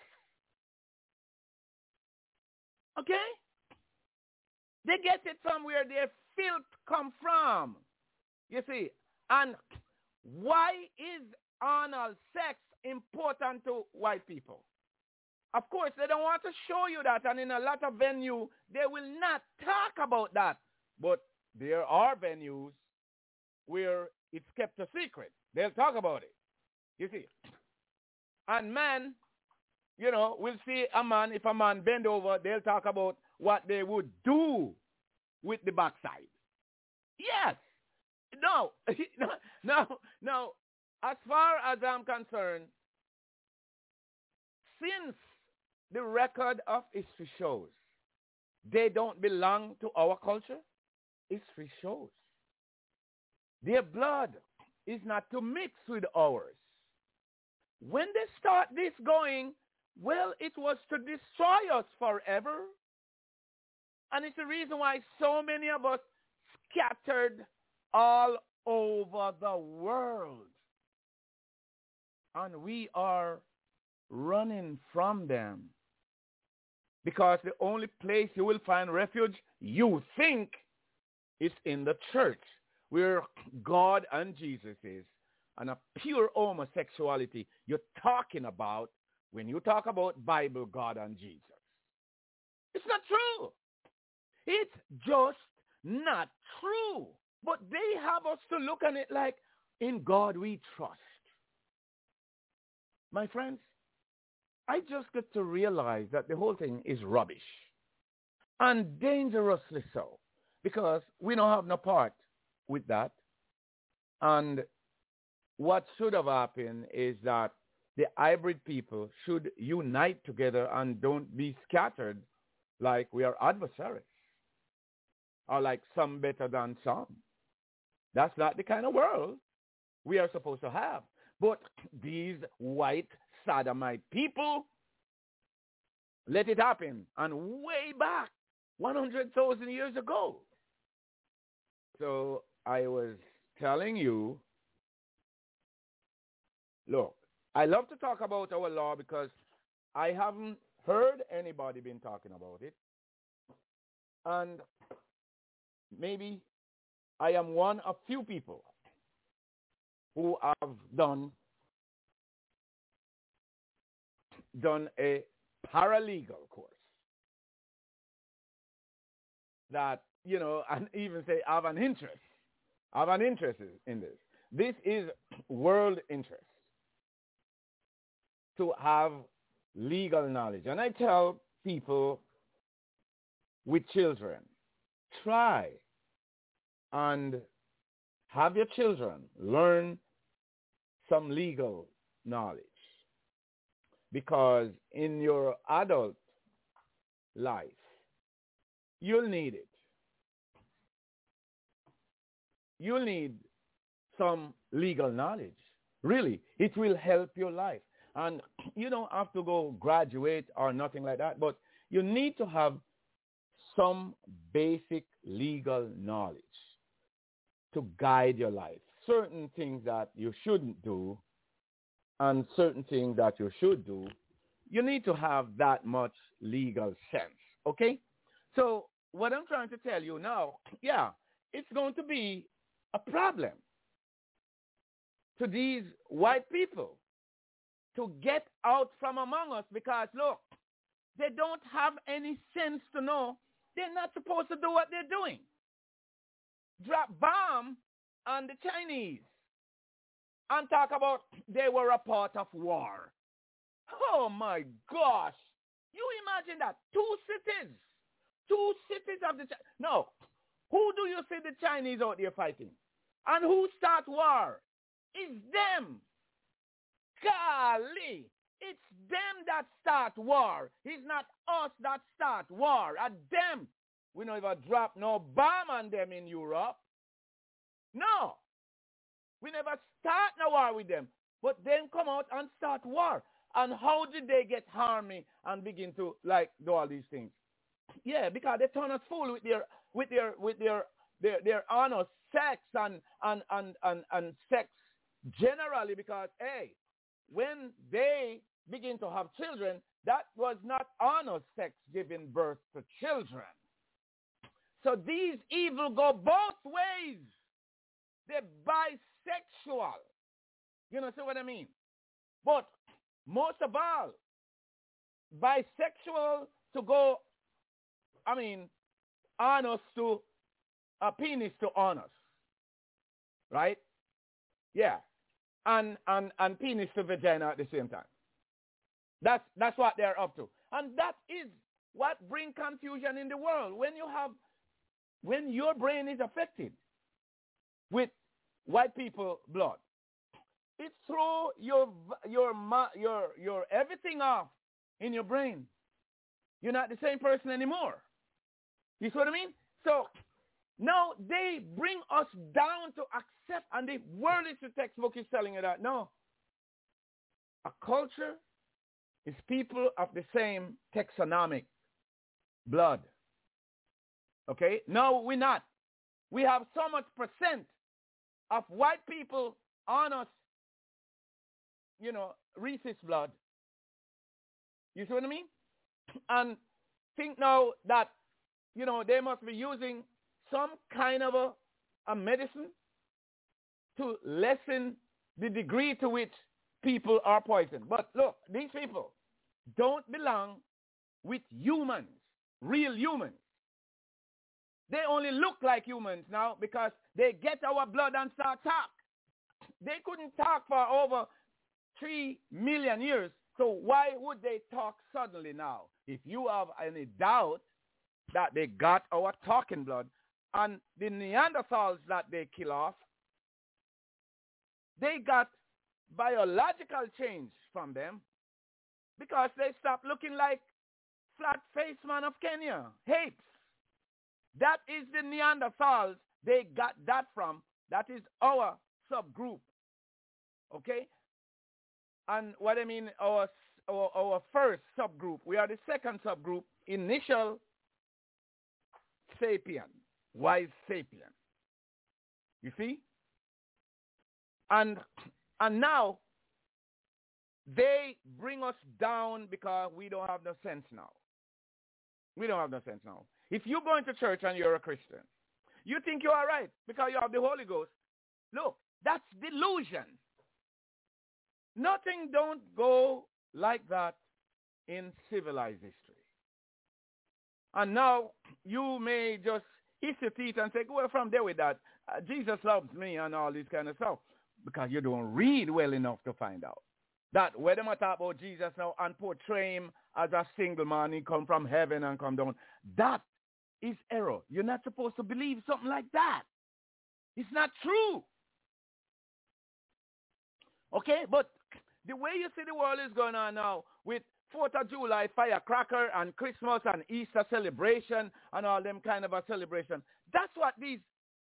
Okay? They get it from where their filth come from. You see? And why is anal sex important to white people? Of course, they don't want to show you that, and in a lot of venues, they will not talk about that. But there are venues where it's kept a secret. They'll talk about it. You see? And men, you know, will see a man, if a man bend over, they'll talk about what they would do with the backside. Yes. No. no, no. As far as I'm concerned, since the record of history shows they don't belong to our culture, history shows their blood is not to mix with ours. When they start this going, well, it was to destroy us forever. And it's the reason why so many of us scattered all over the world. And we are running from them. Because the only place you will find refuge, you think, is in the church, where God and Jesus is. And a pure homosexuality you're talking about when you talk about Bible, God, and Jesus. It's not true. It's just not true. But they have us to look at it like, in God we trust. My friends, I just get to realize that the whole thing is rubbish. And dangerously so. Because we don't have no part with that. And what should have happened is that the hybrid people should unite together and don't be scattered like we are adversaries. Or like some better than some. That's not the kind of world we are supposed to have. But these white sodomite people let it happen. And way back, one hundred thousand years ago. So I was telling you, look, I love to talk about our law because I haven't heard anybody been talking about it. And maybe I am one of few people who have done done a paralegal course that, you know, and even say I have an interest. I have an interest in this. This is world interest to have legal knowledge. And I tell people with children, try and have your children learn some legal knowledge. Because in your adult life, you'll need it. You'll need some legal knowledge. Really, it will help your life. And you don't have to go graduate or nothing like that, but you need to have some basic legal knowledge to guide your life. Certain things that you shouldn't do and certain things that you should do, you need to have that much legal sense, okay? So what I'm trying to tell you now, yeah, it's going to be a problem to these white people to get out from among us because, look, they don't have any sense to know they're not supposed to do what they're doing. Drop bomb on the Chinese and talk about they were a part of war. Oh, my gosh. You imagine that. Two cities. Two cities of the... Ch- no. Who do you see the Chinese out there fighting? And who start war? It's them. Golly. It's them that start war. It's not us that start war. At them. We never drop no bomb on them in Europe. No. We never start no war with them. But then come out and start war. And how did they get harmony and begin to, like, do all these things? Yeah, because they turn us fool with their with their with their their, their honor sex and and, and, and and sex generally, because hey, when they begin to have children, that was not honor sex giving birth to children. So these evil go both ways. They're bisexual. You know, see what I mean? But most of all, bisexual to go, I mean, anus to, a penis to anus. Right? Yeah. And, and, and penis to vagina at the same time. That's, that's what they're up to. And that is what brings confusion in the world. When you have, when your brain is affected with white people blood, it throws your, your, your, your everything off in your brain. You're not the same person anymore. You see what I mean? So now they bring us down to accept, and the World History textbook is telling you that. No. A culture is people of the same taxonomic blood. Okay? No, we're not. We have so much percent of white people on us, you know, rhesus blood. You see what I mean? And think now that, you know, they must be using some kind of a, a medicine to lessen the degree to which people are poisoned. But look, these people don't belong with humans, real humans. They only look like humans now because they get our blood and start talk. They couldn't talk for over three million years. So why would they talk suddenly now? If you have any doubt that they got our talking blood, and the Neanderthals that they kill off, they got biological change from them because they stopped looking like flat-faced man of Kenya, apes. That is the Neanderthals. They got that from. That is our subgroup. Okay? And what I mean, our, our, our first subgroup, we are the second subgroup, initial sapien, wise sapien. You see? And, and now, they bring us down because we don't have no sense now. We don't have no sense now. If you go into church and you're a Christian, you think you are right because you have the Holy Ghost. Look, that's delusion. Nothing don't go like that in civilized history. And now you may just hiss your teeth and say, go from there with that. Uh, Jesus loves me and all this kind of stuff. Because you don't read well enough to find out. That when they talk about Jesus now and portray him as a single man, he come from heaven and come down. That is error. You're not supposed to believe something like that. It's not true. Okay, but the way you see the world is going on now with fourth of July firecracker and Christmas and Easter celebration and all them kind of a celebration, that's what these,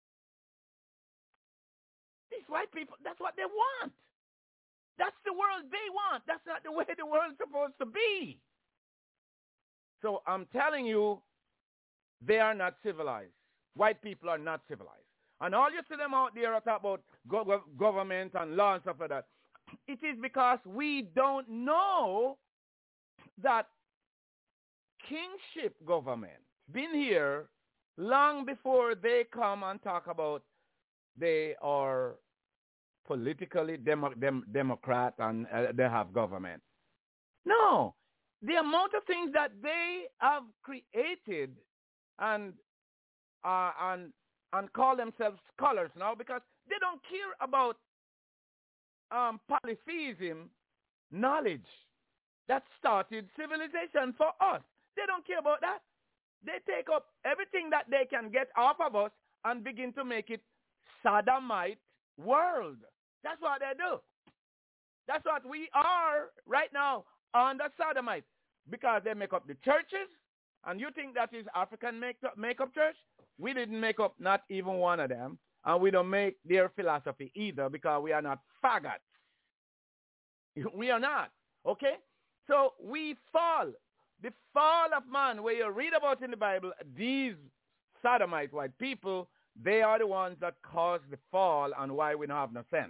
these white people, that's what they want. That's the world they want. That's not the way the world's supposed to be. So I'm telling you, they are not civilized. White people are not civilized. And all you see them out there are talk about go- government and law and stuff like that. It is because we don't know that kingship government been here long before they come and talk about they are politically demo, dem, Democrat and uh, they have government. No. The amount of things that they have created and uh, and and call themselves scholars now because they don't care about um, polytheism knowledge that started civilization for us. They don't care about that. They take up everything that they can get off of us and begin to make it sodomite world. That's what they do. That's what we are right now under sodomite because they make up the churches. And you think that is African make-up, make-up church? We didn't make up not even one of them. And we don't make their philosophy either because we are not faggots. We are not. Okay? So we fall. The fall of man, where you read about in the Bible, these sodomite white people, they are the ones that caused the fall and why we don't have no sense.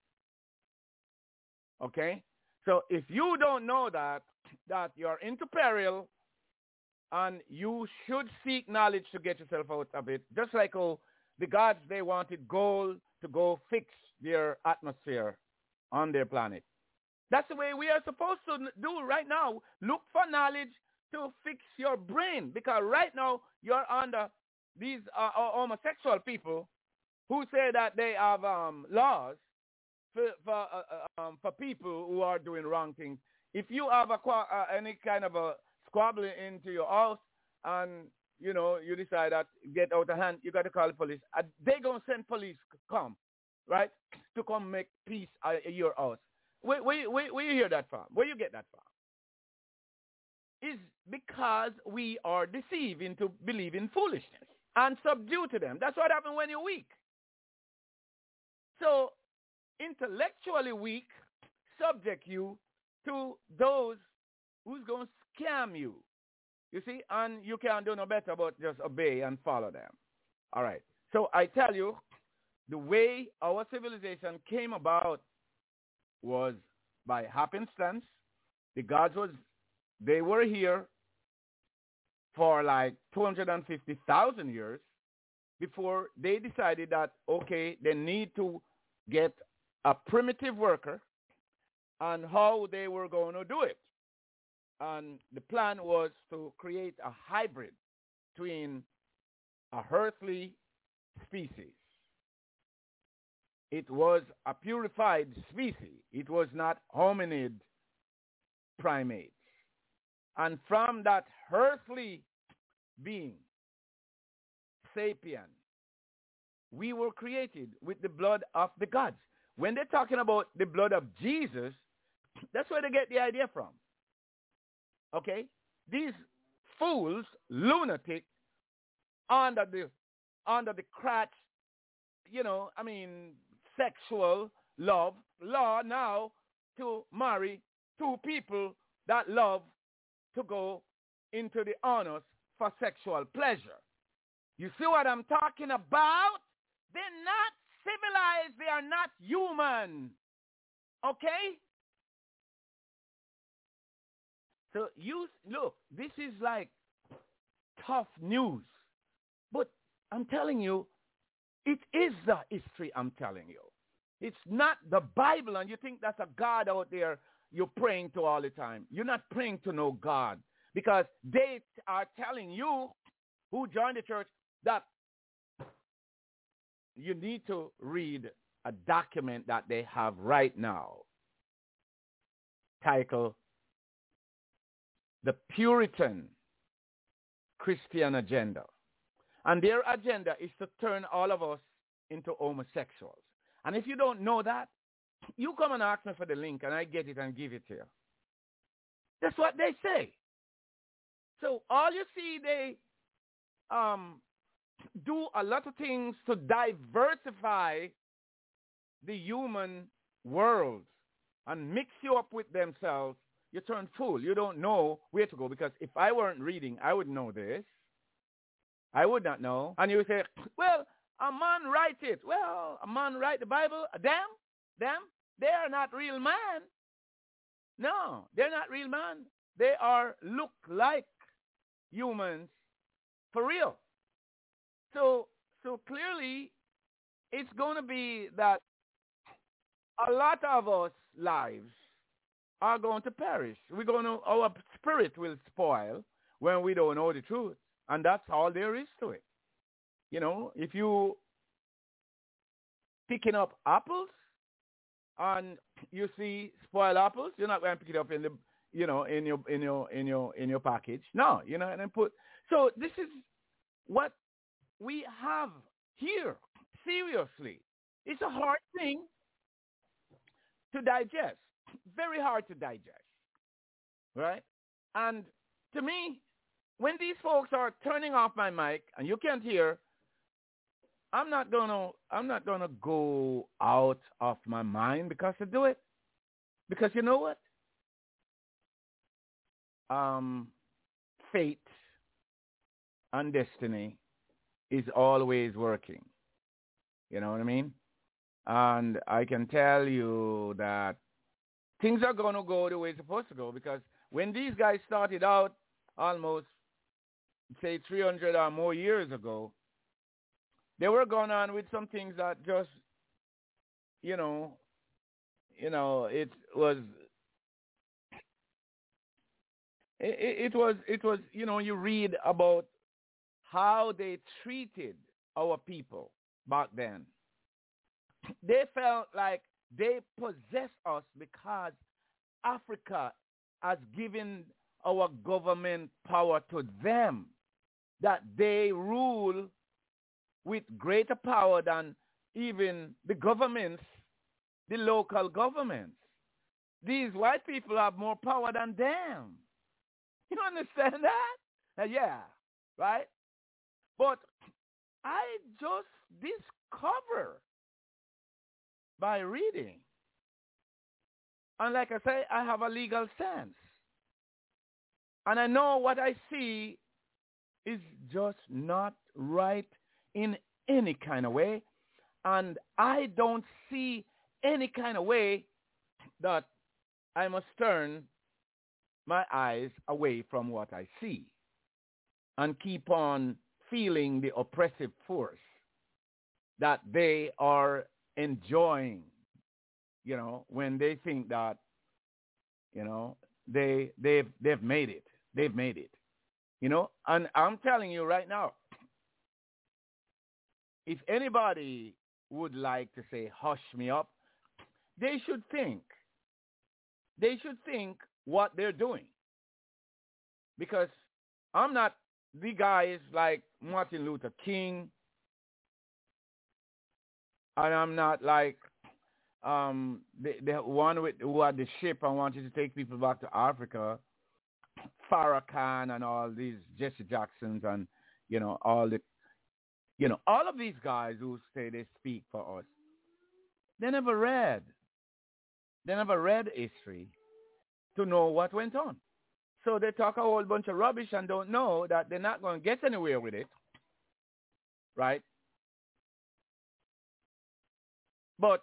Okay? So if you don't know that, that you're into peril, and you should seek knowledge to get yourself out of it. Just like oh, the gods, they wanted gold to go fix their atmosphere on their planet. That's the way we are supposed to do right now. Look for knowledge to fix your brain. Because right now, you're under these uh, homosexual people who say that they have um, laws for, for, uh, um, for people who are doing wrong things. If you have a, uh, any kind of a squabbling into your house and, you know, you decide that get out of hand, you got to call the police. Uh, they going to send police come, right, to come make peace at your house. Where, where, where, where you hear that from? Where you get that from? Is because we are deceived into believing foolishness and subdue to them. That's what happens when you're weak. So intellectually weak subject you to those who's going to scam you. You see, and you can't do no better but just obey and follow them. All right. So I tell you, the way our civilization came about was by happenstance. The gods was, they were here for like two hundred fifty thousand years before they decided that, okay, they need to get a primitive worker and how they were going to do it. And the plan was to create a hybrid between a earthly species. It was a purified species. It was not hominid primates. And from that earthly being, sapien, we were created with the blood of the gods. When they're talking about the blood of Jesus, that's where they get the idea from. Okay? These fools, lunatic, under the under the crutch, you know, I mean, sexual love, law now to marry two people that love to go into the honors for sexual pleasure. You see what I'm talking about? They're not civilized. They are not human. Okay? So you, look, this is like tough news. But I'm telling you, it is the history I'm telling you. It's not the Bible, and you think that's a God out there you're praying to all the time. You're not praying to no God, because they are telling you who joined the church that you need to read a document that they have right now titled The Puritan Christian Agenda. And their agenda is to turn all of us into homosexuals. And if you don't know that, you come and ask me for the link and I get it and give it to you. That's what they say. So all you see, they um, do a lot of things to diversify the human world and mix you up with themselves. You turn fool. You don't know where to go, because if I weren't reading, I would know this. I would not know. And you would say, well, a man write it. Well, a man write the Bible. Them, them, they are not real man. No, they're not real man. They are look like humans for real. So, so clearly, it's going to be that a lot of us lives are going to perish. We're going to, our spirit will spoil when we don't know the truth. And that's all there is to it. You know, if you picking up apples and you see spoiled apples, you're not going to pick it up in the, you know, in your in your in your in your package. No, you know, and then put. So this is what we have here. Seriously, it's a hard thing to digest. Very hard to digest, right? And to me, when these folks are turning off my mic and you can't hear, I'm not gonna I'm not gonna go out of my mind because I do it. Because you know what? Um, fate and destiny is always working. You know what I mean? And I can tell you that things are gonna go the way it's supposed to go, because when these guys started out almost say three hundred or more years ago, they were going on with some things that just, you know, you know, it was, it, it was, it was, you know, you read about how they treated our people back then. They felt like they possess us because Africa has given our government power to them, that they rule with greater power than even the governments, the local governments. These white people have more power than them. You understand that? Uh, yeah, right? But I just discover by reading. And like I say, I have a legal stance. And I know what I see is just not right in any kind of way. And I don't see any kind of way that I must turn my eyes away from what I see and keep on feeling the oppressive force that they are enjoying, you know, when they think that, you know, they, they've, they've made it. They've made it, you know. And I'm telling you right now, if anybody would like to say, hush me up, they should think. They should think what they're doing. Because I'm not the guys like Martin Luther King, and I'm not like um, the, the one with, who had the ship and wanted to take people back to Africa, Farrakhan and all these Jesse Jacksons and, you know, all the, you know, all of these guys who say they speak for us. They never read. They never read history to know what went on. So they talk a whole bunch of rubbish and don't know that they're not going to get anywhere with it. Right? But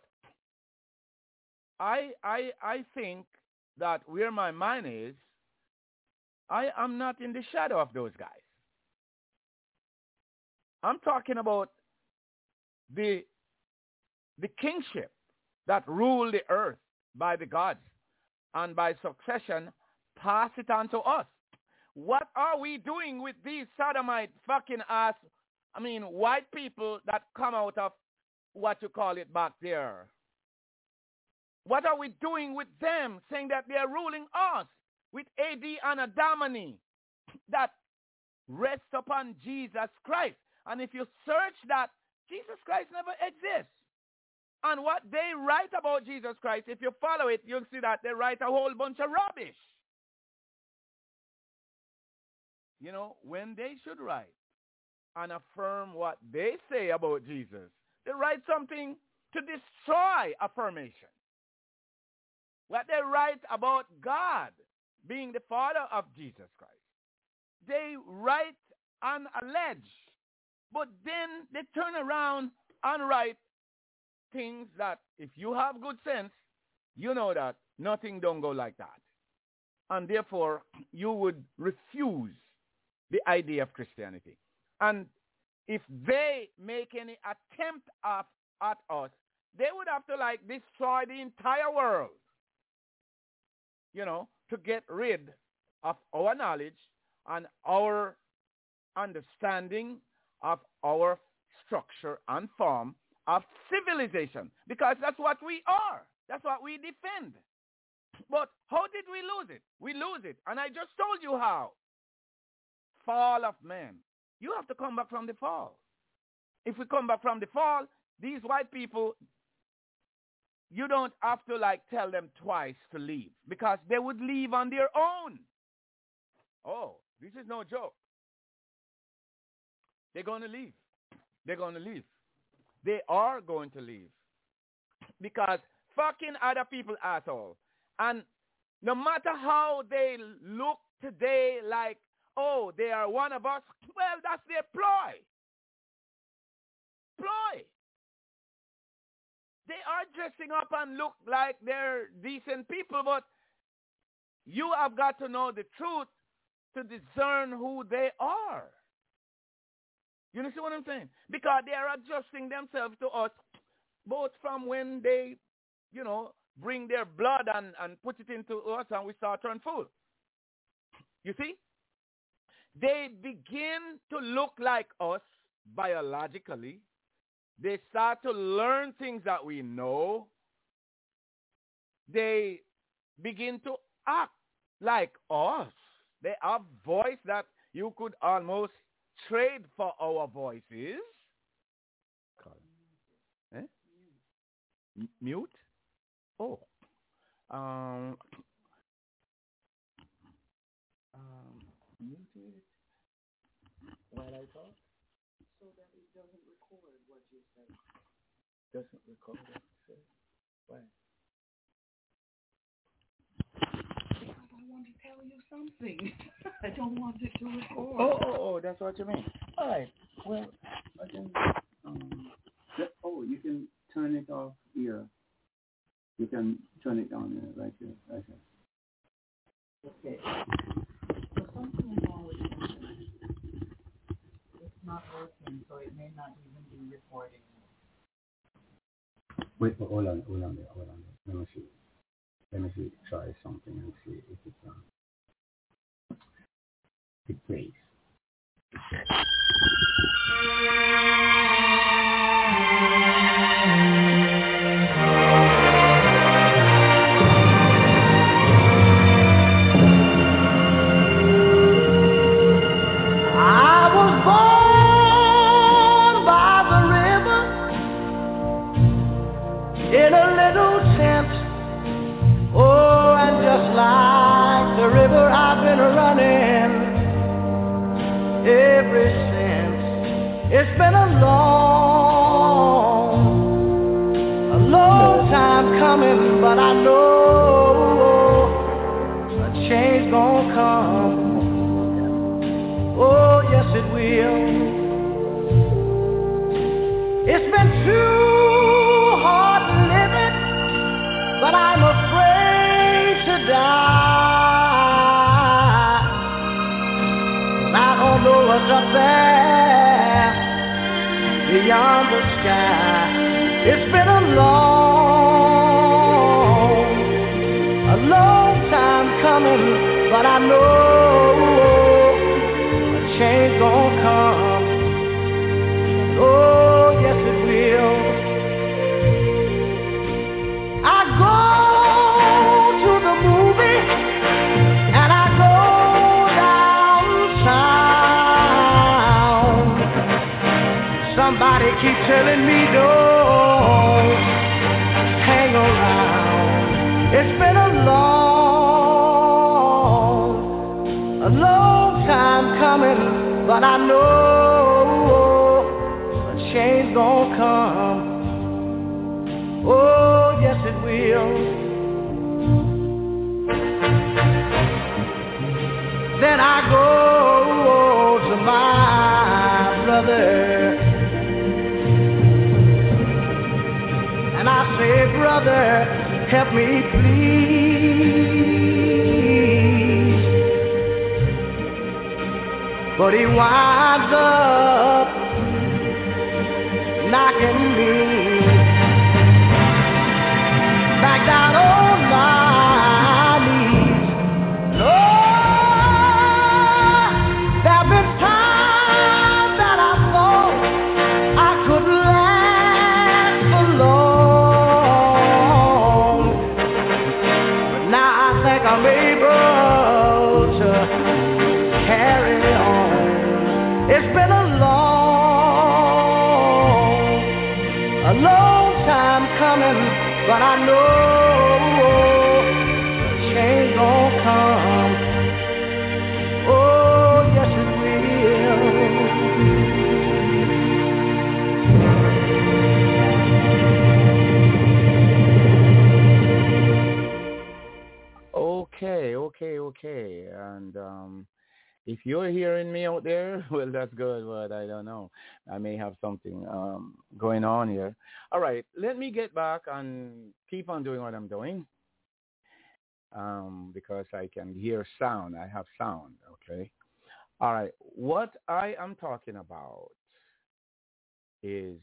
I, I, I think that where my mind is, I am not in the shadow of those guys. I'm talking about the, the kingship that rule the earth by the gods and by succession pass it on to us. What are we doing with these sodomite fucking ass, I mean, white people that come out of what you call it back there? What are we doing with them saying that they are ruling us with A D and a Domini that rests upon Jesus Christ? And if you search that, Jesus Christ never exists. And what they write about Jesus Christ, if you follow it, you'll see that they write a whole bunch of rubbish. You know, when they should write and affirm what they say about Jesus, they write something to destroy affirmation. What they write about God being the Father of Jesus Christ, they write and allege, but then they turn around and write things that if you have good sense, you know that nothing don't go like that. And therefore, you would refuse the idea of Christianity. And if they make any attempt at, at us, they would have to like destroy the entire world, you know, to get rid of our knowledge and our understanding of our structure and form of civilization, because that's what we are. That's what we defend. But how did we lose it? We lose it. And I just told you how. Fall of man. You have to come back from the fall. If we come back from the fall, these white people, you don't have to like tell them twice to leave, because they would leave on their own. Oh, this is no joke. They're going to leave. They're going to leave. They are going to leave. Because fucking other people asshole. And no matter how they look today like, oh, they are one of us, well, that's their ploy. Ploy. They are dressing up and look like they're decent people, but you have got to know the truth to discern who they are. You understand what I'm saying? Because they are adjusting themselves to us, both from when they, you know, bring their blood and, and put it into us and we start turn fool. You see? They begin to look like us biologically. They start to learn things that we know. They begin to act like us. They have voice that you could almost trade for our voices. Eh? M- mute? Oh. Um, um, mute it while I talk? So that it doesn't record what you say. Doesn't record what you say? Why? Because I want want to tell you something. I don't want it to record. Oh, oh, oh, that's what you mean. All right. Well, I can. Um, oh, you can turn it off here. You can turn it on here, right here, right here. Okay. So something is wrong with it. It's not working, so it may not even be recording. Wait, hold on, hold on there, hold on there. Let me see. Let me see. Try something and see if it's on. It plays. In a little tent, oh, and just like the river I've been running ever since. It's been a long, a long time coming, but I know a change gonna come. Oh, yes it will. It's been too hard living, but I'm afraid to die. I don't know what's up there beyond the sky. It's been a long, a long time coming, but I know a change gonna come. Oh, yes it will. I go to the movie and I go downtown. Somebody keep telling me don't hang around. It's been a long, a long time coming, but I know a change gonna come. Oh, yes it will. Then I go to my brother and I say, brother, help me please. But he winds up knocking me back down on my knees. Lord, there've been times that I thought I could last for long, but now I think I'm able to carry on. It's been a long, a long time coming, but I know a change gon' come. Oh, yes it will. Okay, okay, okay. And um, if you're hearing me out there, well, that's good, but I don't know. I may have something um, going on here. All right, let me get back and keep on doing what I'm doing um, because I can hear sound. I have sound, okay? All right, what I am talking about is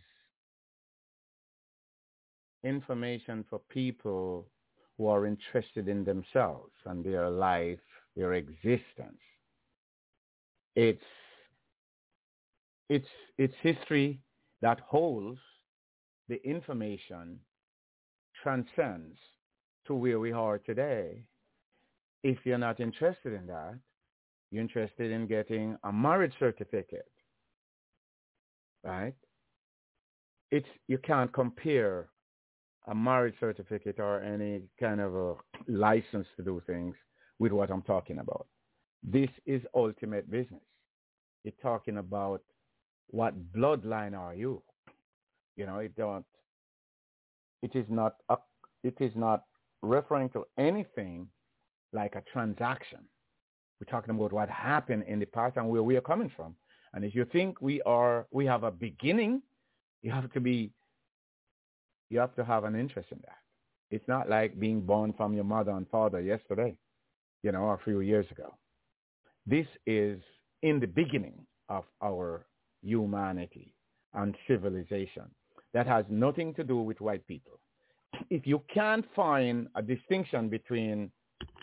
information for people who are interested in themselves and their life, their existence. It's it's it's history that holds the information transcends to where we are today. If you're not interested in that, you're interested in getting a marriage certificate, right? It's you can't compare a marriage certificate or any kind of a license to do things with what I'm talking about. This is ultimate business. You're talking about what bloodline are you? You know, it don't. It is not. A, it is not referring to anything like a transaction. We're talking about what happened in the past and where we are coming from. And if you think we are, we have a beginning, you have to be, you have to have an interest in that. It's not like being born from your mother and father yesterday, you know, a few years ago. This is in the beginning of our humanity and civilization. That has nothing to do with white people. If you can't find a distinction between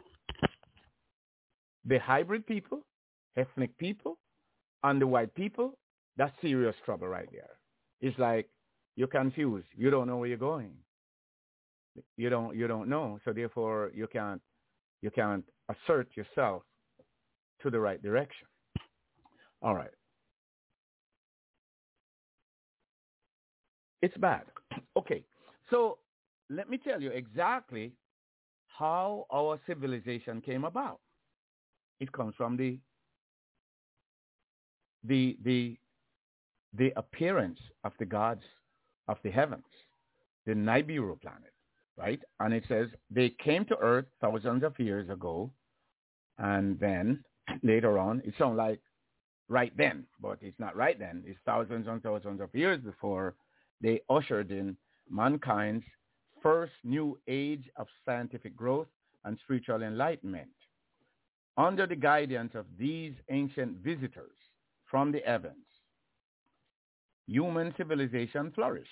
the hybrid people, ethnic people, and the white people, that's serious trouble right there. It's like you're confused. You don't know where you're going. You don't you don't know. So therefore you can't you can't assert yourself to the right direction. All right. It's bad. Okay. So let me tell you exactly how our civilization came about. It comes from the the the the appearance of the gods of the heavens, the Nibiru planet, right? And it says they came to Earth thousands of years ago, and then later on, it sounds like right then, but it's not right then. It's thousands and thousands of years before they ushered in mankind's first new age of scientific growth and spiritual enlightenment. Under the guidance of these ancient visitors from the heavens, human civilization flourished.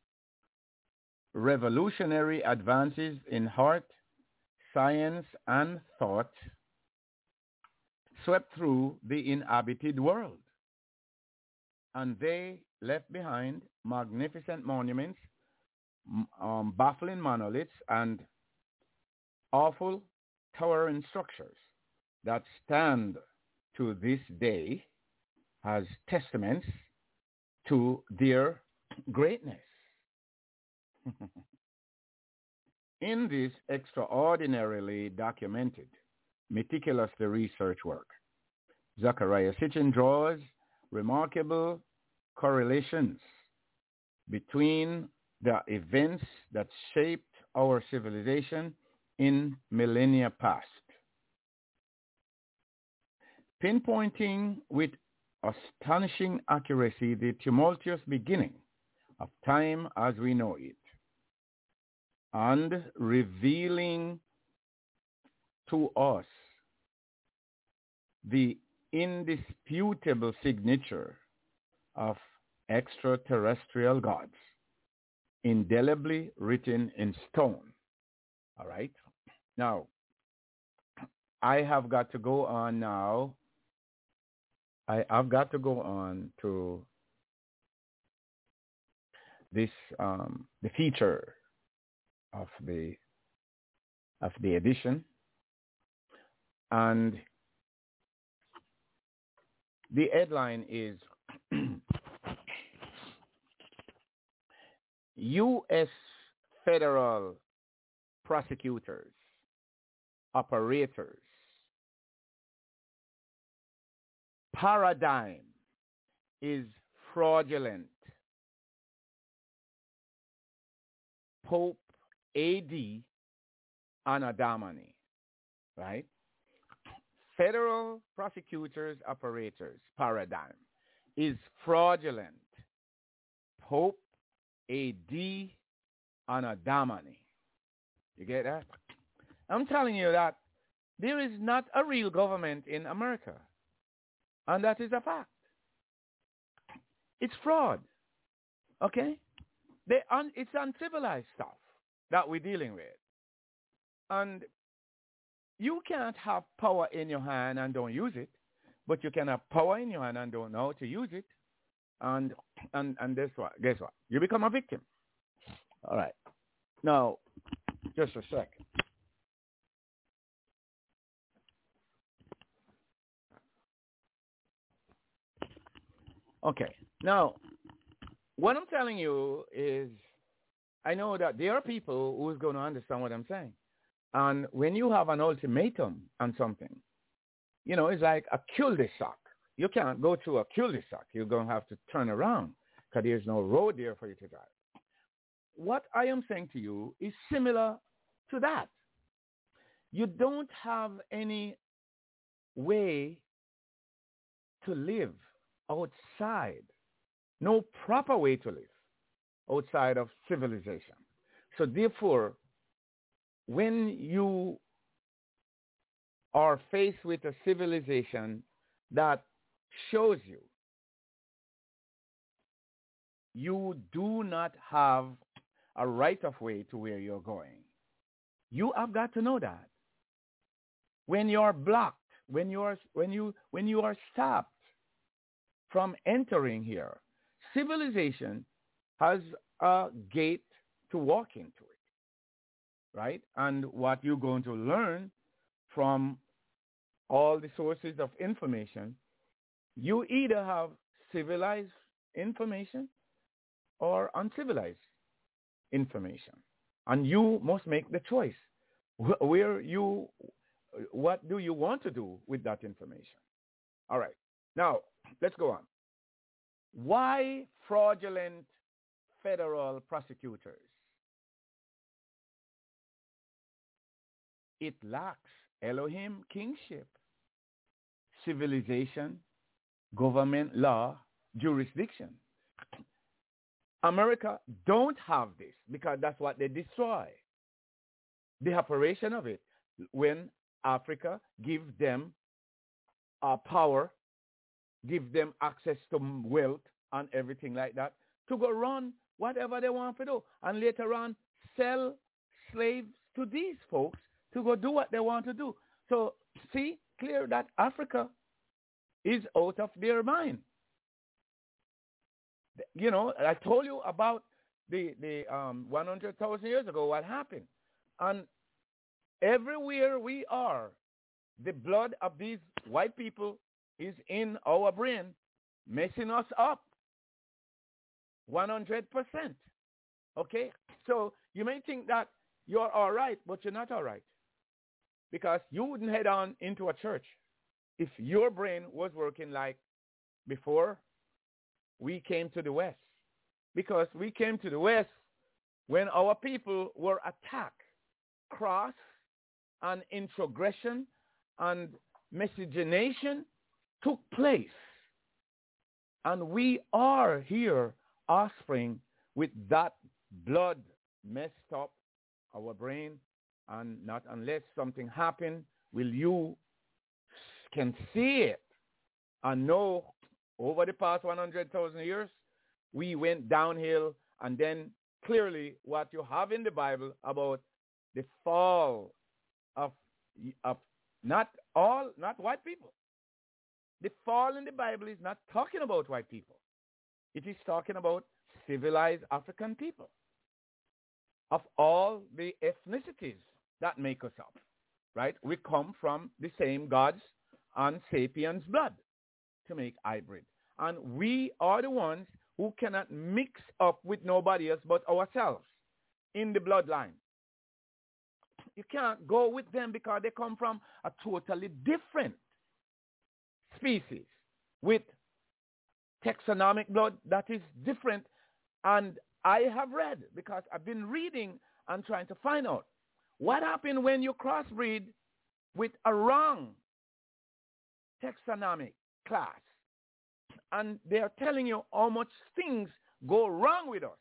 Revolutionary advances in art, science, and thought swept through the inhabited world, and they left behind magnificent monuments, um, baffling monoliths, and awful towering structures that stand to this day as testaments to their greatness. In this extraordinarily documented, meticulously researched work, Zecharia Sitchin draws remarkable correlations between the events that shaped our civilization in millennia past, pinpointing with astonishing accuracy the tumultuous beginning of time as we know it, and revealing to us the indisputable signature of extraterrestrial gods, indelibly written in stone. All right? Now, I have got to go on now. I, I've got to go on to this, um, the feature of the of the edition, and the headline is U S federal prosecutors, operators, paradigm is fraudulent. Pope A D Anno Domini, right? Federal prosecutors, operators, paradigm is fraudulent. Pope A D Anno Domini. You get that? I'm telling you that there is not a real government in America. And that is a fact. It's fraud. Okay? They un- it's uncivilized stuff that we're dealing with. And you can't have power in your hand and don't use it, but you can have power in your hand and don't know how to use it. And and and guess what? Guess what? You become a victim. All right. Now, just a second. Okay. Now, what I'm telling you is, I know that there are people who's going to understand what I'm saying. And when you have an ultimatum on something, you know, it's like a cul-de-sac. You can't go to a cul-de-sac. You're going to have to turn around because there's no road there for you to drive. What I am saying to you is similar to that. You don't have any way to live outside, no proper way to live outside of civilization. So therefore, when you are faced with a civilization that shows you you do not have a right of way to where you're going, you have got to know that. When you're blocked, when you are when you when you are stopped from entering here, civilization has a gate to walk into it, right? And what you're going to learn from all the sources of information, you either have civilized information or uncivilized information. And you must make the choice. Where you, what do you want to do with that information? All right. Now, let's go on. Why fraudulent federal prosecutors? It lacks Elohim kingship, civilization, government law, jurisdiction. America don't have this because that's what they destroy. The operation of it, when Africa gives them uh, power, give them access to wealth and everything like that, to go run whatever they want to do. And later on, sell slaves to these folks to go do what they want to do. So see, clear that Africa is out of their mind. You know, I told you about the, the um, one hundred thousand years ago what happened. And everywhere we are, the blood of these white people is in our brain, messing us up one hundred percent. Okay? So you may think that you're all right, but you're not all right. Because you wouldn't head on into a church if your brain was working like before we came to the West. Because we came to the West when our people were attacked, cross and introgression and miscegenation took place. And we are here offspring with that blood messed up our brain. And not unless something happened, will you can see it and know over the past one hundred thousand years, we went downhill. And then clearly what you have in the Bible about the fall of, of not all, not white people. The fall in the Bible is not talking about white people. It is talking about civilized African people of all the ethnicities that make us up, right? We come from the same gods and sapiens blood to make hybrid. And we are the ones who cannot mix up with nobody else but ourselves in the bloodline. You can't go with them because they come from a totally different species with taxonomic blood that is different. And I have read, because I've been reading and trying to find out, what happened when you crossbreed with a wrong taxonomic class? And they are telling you how much things go wrong with us.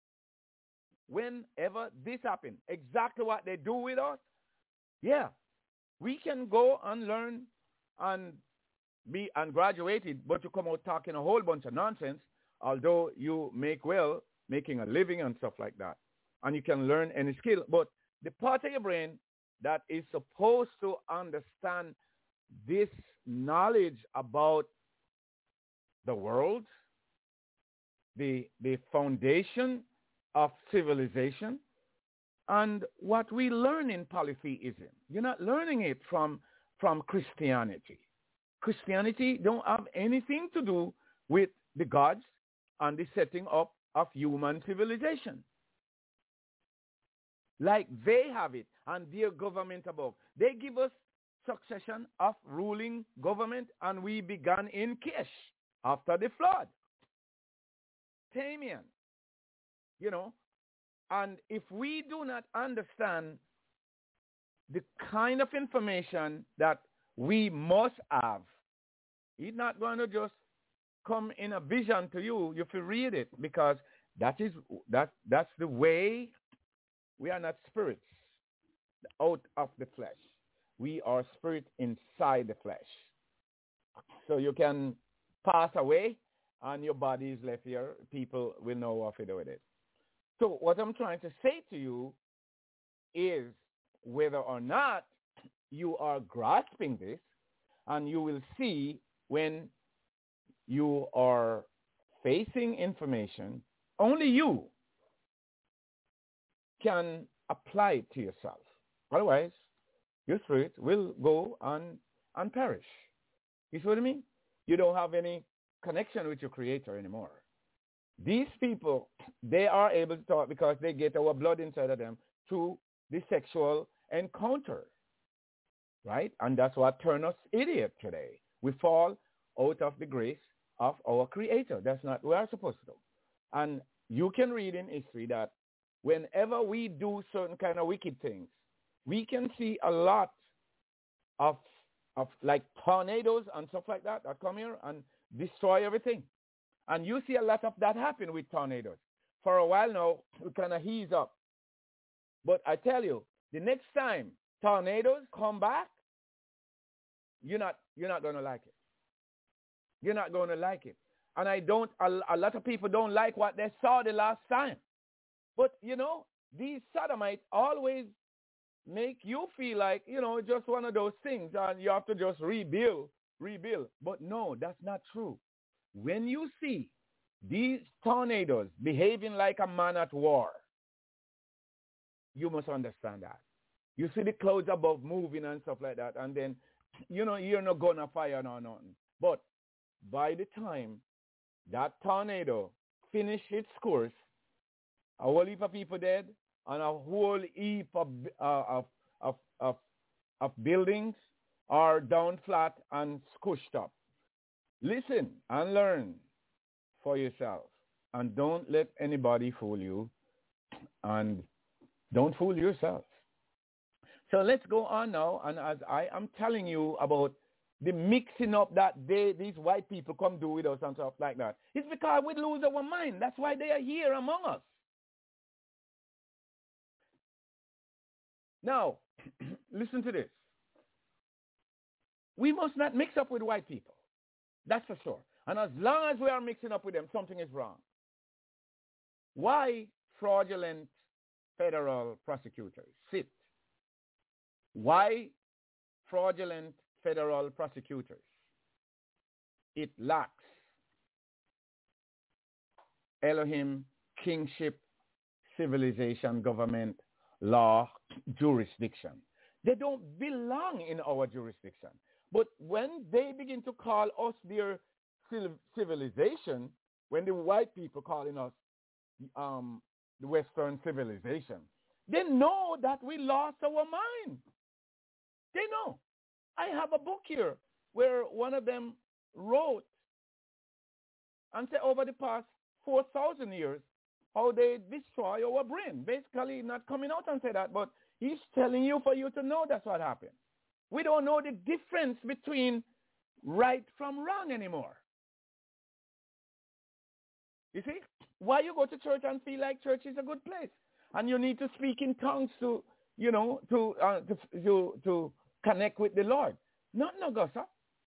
Whenever this happens, exactly what they do with us, yeah, we can go and learn and be ungraduated, but you come out talking a whole bunch of nonsense, although you make well, making a living and stuff like that. And you can learn any skill. But the part of your brain that is supposed to understand this knowledge about the world, the, the foundation of civilization, and what we learn in polytheism. You're not learning it from, from Christianity. Christianity don't have anything to do with the gods and the setting up of human civilization. Like they have it and their government above. They give us succession of ruling government, and we began in Kish after the flood. Tamian, you know, and if we do not understand the kind of information that we must have. He's not going to just come in a vision to you. You have to read it because that is that that's the way. We are not spirits out of the flesh. We are spirit inside the flesh. So you can pass away and your body is left here. People will know what to do with it. So what I'm trying to say to you is whether or not you are grasping this, and you will see when you are facing information, only you can apply it to yourself. Otherwise, your spirit will go and, and perish. You see what I mean? You don't have any connection with your Creator anymore. These people, they are able to talk because they get our blood inside of them through the sexual encounter, right? And that's what turns us idiot today. We fall out of the grace of our Creator. That's not what we are supposed to do. And you can read in history that whenever we do certain kind of wicked things, we can see a lot of of like tornadoes and stuff like that that come here and destroy everything. And you see a lot of that happen with tornadoes. For a while now, we kind of ease up. But I tell you, the next time tornadoes come back, you're not you're not going to like it. You're not going to like it. And I don't, a, a lot of people don't like what they saw the last time. But, you know, these sodomites always make you feel like, you know, just one of those things and you have to just rebuild, rebuild. But no, that's not true. When you see these tornadoes behaving like a man at war, you must understand that. You see the clouds above moving and stuff like that, and then, you know, you're not going to fire nor nothing. But by the time that tornado finished its course, a whole heap of people dead, and a whole heap of, uh, of, of, of, of buildings are down flat and squished up. Listen and learn for yourself. And don't let anybody fool you. And don't fool yourself. So let's go on now. And as I am telling you about the mixing up that they, these white people come do with us and stuff like that, it's because we lose our mind. That's why they are here among us. Now, listen to this. We must not mix up with white people. That's for sure. And as long as we are mixing up with them, something is wrong. Why fraudulent federal prosecutors sit? Why fraudulent federal prosecutors? It lacks Elohim, kingship, civilization, government, law, jurisdiction. They don't belong in our jurisdiction. But when they begin to call us their civilization, when the white people calling us um, the Western civilization, they know that we lost our mind. They know. I have a book here where one of them wrote and said over the past four thousand years, how they destroy our brain. Basically, not coming out and say that, but he's telling you for you to know that's what happened. We don't know the difference between right from wrong anymore. You see? Why you go to church and feel like church is a good place, and you need to speak in tongues to, you know, to uh, to, to to connect with the Lord. Not no gossip.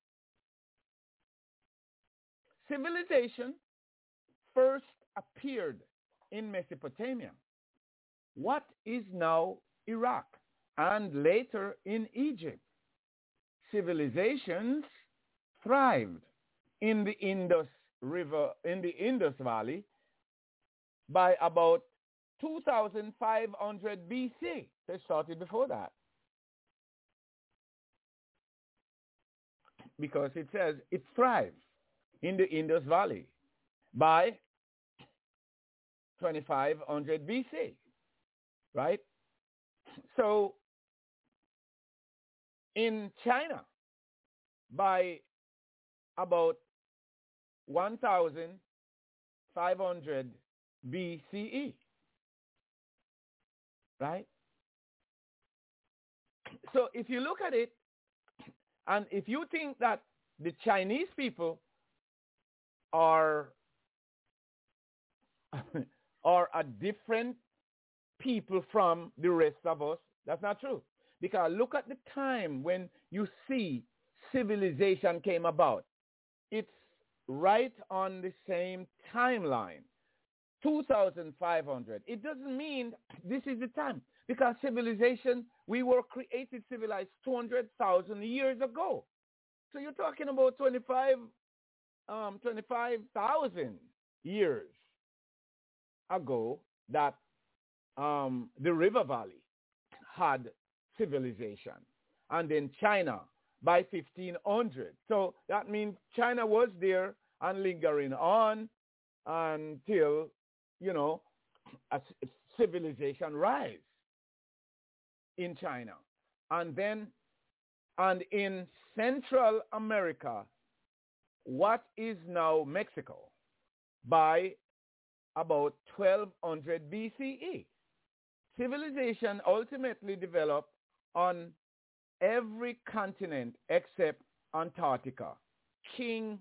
Civilization first appeared in Mesopotamia, what is now Iraq, and later in Egypt. Civilizations thrived in the Indus River, in the Indus Valley by about two thousand five hundred B C. They started before that. Because it says it thrived in the Indus Valley by twenty-five hundred B C, right? So in China, by about one thousand five hundred B C E, right? so if you look at it, and if you think that the Chinese people are are a different people from the rest of us, that's not true. Because look at the time when you see civilization came about. It's right on the same timeline, two thousand five hundred. It doesn't mean this is the time, because civilization, we were created civilized two hundred thousand years ago. So you're talking about twenty-five, um, twenty-five thousand years ago that um, the River Valley had civilization. And then China by fifteen hundred. So that means China was there and lingering on until, you know, a civilization rise in China. And then, and in Central America, what is now Mexico, by about twelve hundred B C E. Civilization ultimately developed on every continent except Antarctica. King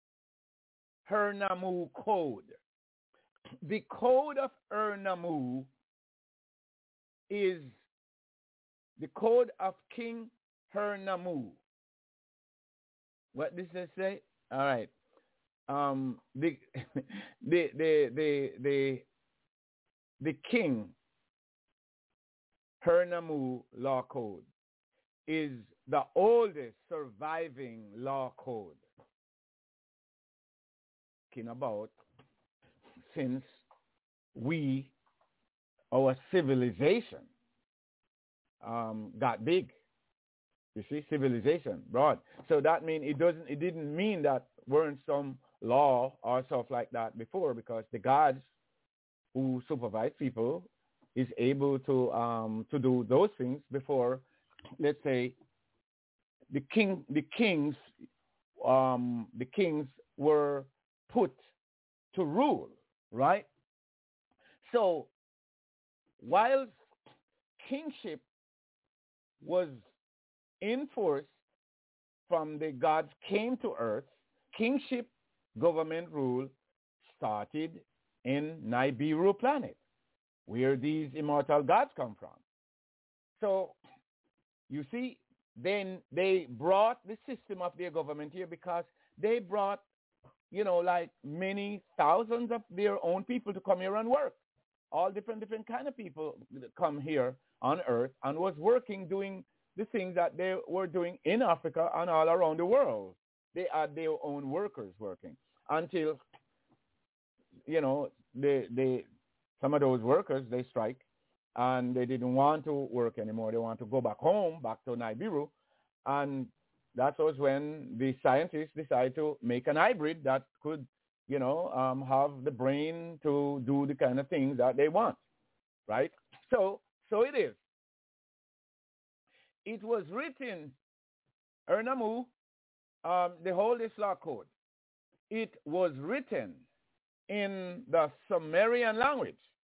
Hernamu Code. The Code of Hernamu is the Code of King Hernamu. What does it say? All right. Um, the, the, the, the, the, the King Hernamu Law Code is the oldest surviving law code talking about since we, our civilization, um, got big. You see, civilization, broad. So that means it doesn't, it didn't mean that weren't some law or stuff like that before, because the gods who supervise people is able to um, to do those things before, let's say, the king, the kings, um, the kings were put to rule, right? So while kingship was in force from the gods came to earth, kingship, government rule started in Nibiru planet, where these immortal gods come from. So you see, then they brought the system of their government here, because they brought, you know, like many thousands of their own people to come here and work. All different, different kind of people come here on earth and was working, doing the things that they were doing in Africa and all around the world. They had their own workers working until, you know, they, they, some of those workers, they strike and they didn't want to work anymore. They want to go back home, back to Nibiru. And that was when the scientists decided to make an hybrid that could, you know, um, have the brain to do the kind of things that they want, right? So, so it is. It was written, Hernamu, um, the oldest law code. It was written in the Sumerian language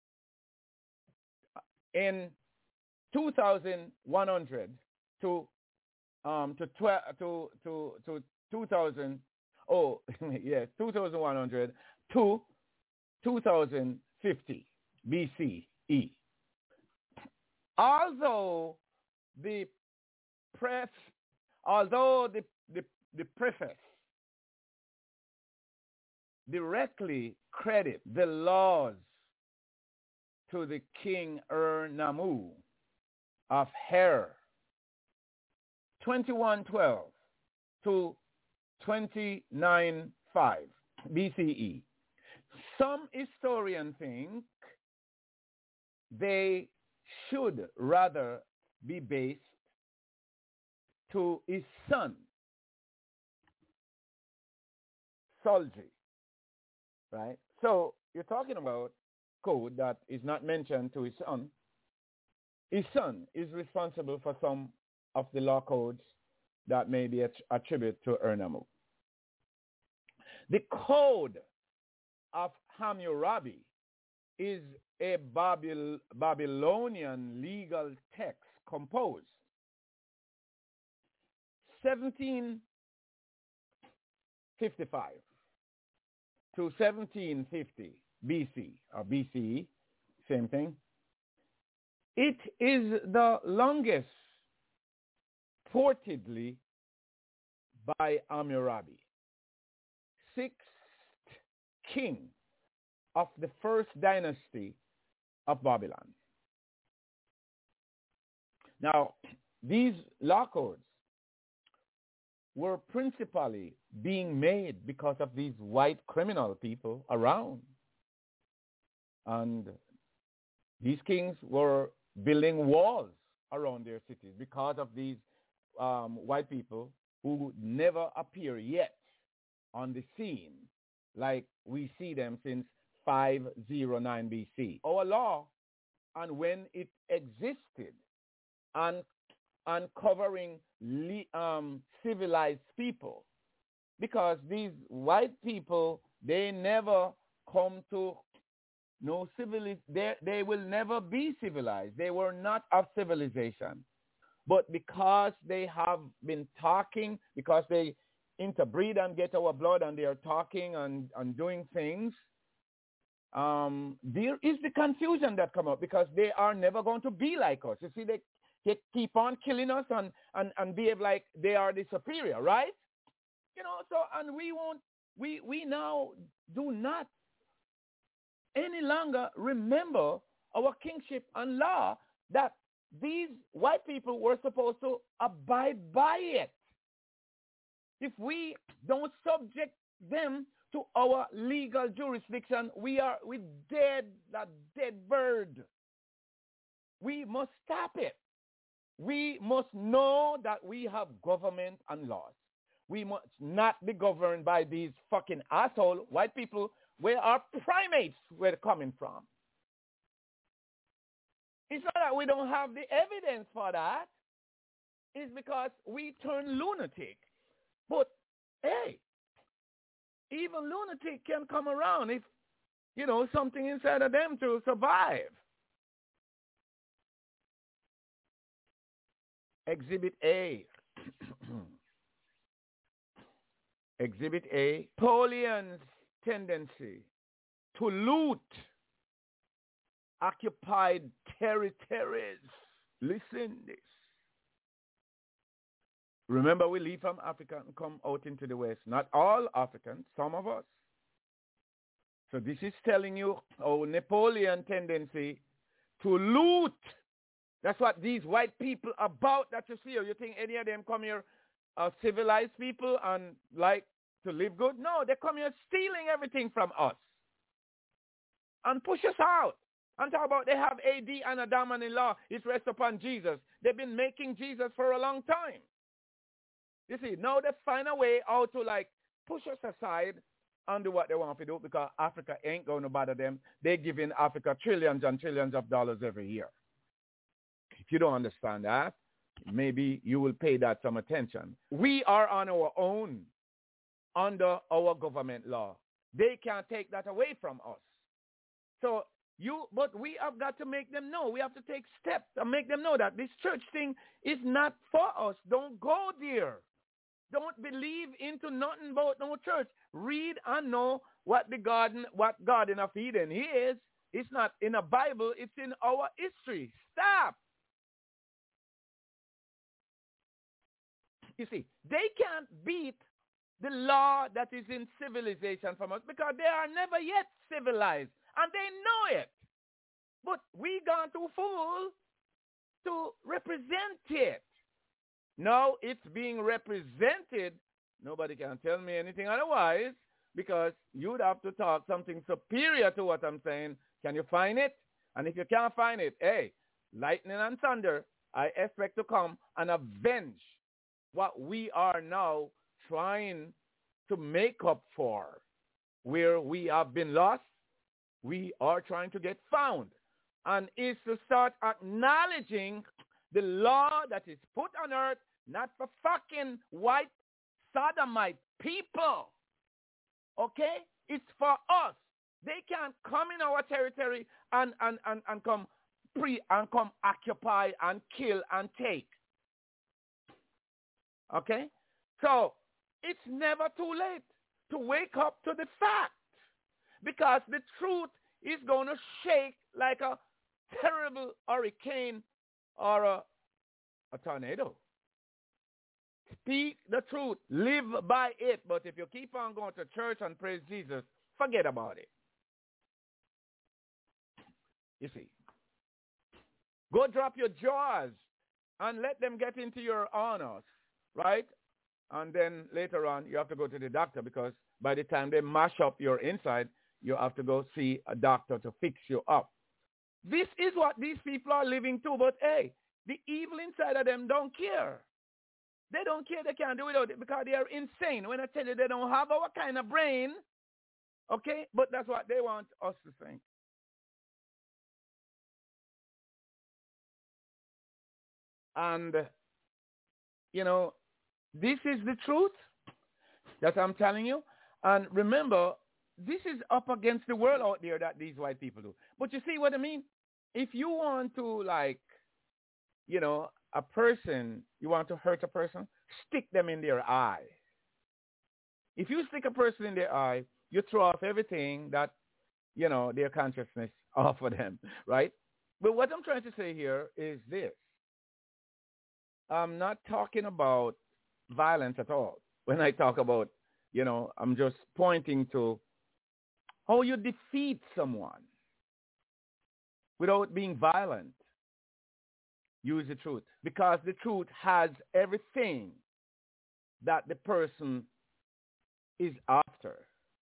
in two thousand one hundred to um to twelve to to to two thousand oh yes two thousand one hundred to two thousand fifty B C E. Although the press, although the the, the preface directly credit the laws to the King Ur-Nammu of Her, twenty-one twelve to twenty-nine five B C E. Some historians think they should rather be based to his son, Solji, right? So you're talking about code that is not mentioned to his son. His son is responsible for some of the law codes that may be attributed to Ur-Nammu. The Code of Hammurabi is a Babyl- Babylonian legal text composed seventeen fifty-five to seventeen fifty B C or B C E, same thing. It is the longest portedly by Hammurabi, sixth king of the first dynasty of Babylon. Now, these law codes were principally being made because of these white criminal people around. And these kings were building walls around their cities because of these um, white people who never appear yet on the scene like we see them since five oh nine B C. Our law, and when it existed, and uncovering um, civilized people, because these white people, they never come to no civilization. They, they will never be civilized. They were not of civilization. But because they have been talking, because they interbreed and get our blood and they are talking and, and doing things, um, there is the confusion that come up because they are never going to be like us. You see, they, they keep on killing us and, and, and behave like they are the superior, right? You know, so, and we won't, we, we now do not any longer remember our kingship and law that these white people were supposed to abide by it. If we don't subject them to our legal jurisdiction, we are we dead, that dead bird. We must stop it. We must know that we have government and laws. We must not be governed by these fucking asshole white people where our primates were coming from. It's not that we don't have the evidence for that. It's because we turn lunatic. But, hey, even lunatic can come around if, you know, something inside of them to survive. Exhibit A. Exhibit A. Napoleon's tendency to loot occupied territories. Listen this. Remember, we leave from Africa and come out into the West. Not all Africans, some of us. So this is telling you our Napoleon tendency to loot. That's what these white people about that you see. You think any of them come here are civilized people and like to live good? No, they come here stealing everything from us and push us out. And talk about they have A D and Adam and the law. It rests upon Jesus. They've been making Jesus for a long time. You see, now they find a way how to like push us aside and do what they want to do because Africa ain't going to bother them. They're giving Africa trillions and trillions of dollars every year. If you don't understand that, maybe you will pay that some attention. We are on our own under our government law. They can't take that away from us. So you, but we have got to make them know. We have to take steps and make them know that this church thing is not for us. Don't go there. Don't believe into nothing about no church. Read and know what the garden, what Garden of Eden is. It's not in a Bible. It's in our history. Stop. You see, they can't beat the law that is in civilization from us because they are never yet civilized. And they know it. But we gone too fool to represent it. Now it's being represented. Nobody can tell me anything otherwise because you'd have to talk something superior to what I'm saying. Can you find it? And if you can't find it, hey, lightning and thunder, I expect to come and avenge what we are now trying to make up for. Where we have been lost, we are trying to get found. And is to start acknowledging the law that is put on earth, not for fucking white sodomite people. Okay? It's for us. They can't come in our territory and, and, and, and come pre and come occupy and kill and take. Okay? So it's never too late to wake up to the fact, because the truth is going to shake like a terrible hurricane or a, a tornado. Speak the truth. Live by it. But if you keep on going to church and praise Jesus, forget about it. You see. Go drop your jaws and let them get into your honors, right? And then later on, you have to go to the doctor, because by the time they mash up your inside, you have to go see a doctor to fix you up. This is what these people are living to. But hey, the evil inside of them don't care. They don't care. They can't do without it because they are insane. When I tell you they don't have our kind of brain, okay? But that's what they want us to think. And, you know, this is the truth that I'm telling you. And remember, this is up against the world out there that these white people do. But you see what I mean? If you want to, like, you know, a person, you want to hurt a person, stick them in their eye. If you stick a person in their eye, you throw off everything that, you know, their consciousness offer them, right? But what I'm trying to say here is this. I'm not talking about violence at all. When I talk about, you know, I'm just pointing to how you defeat someone without being violent. Use the truth, because the truth has everything that the person is after.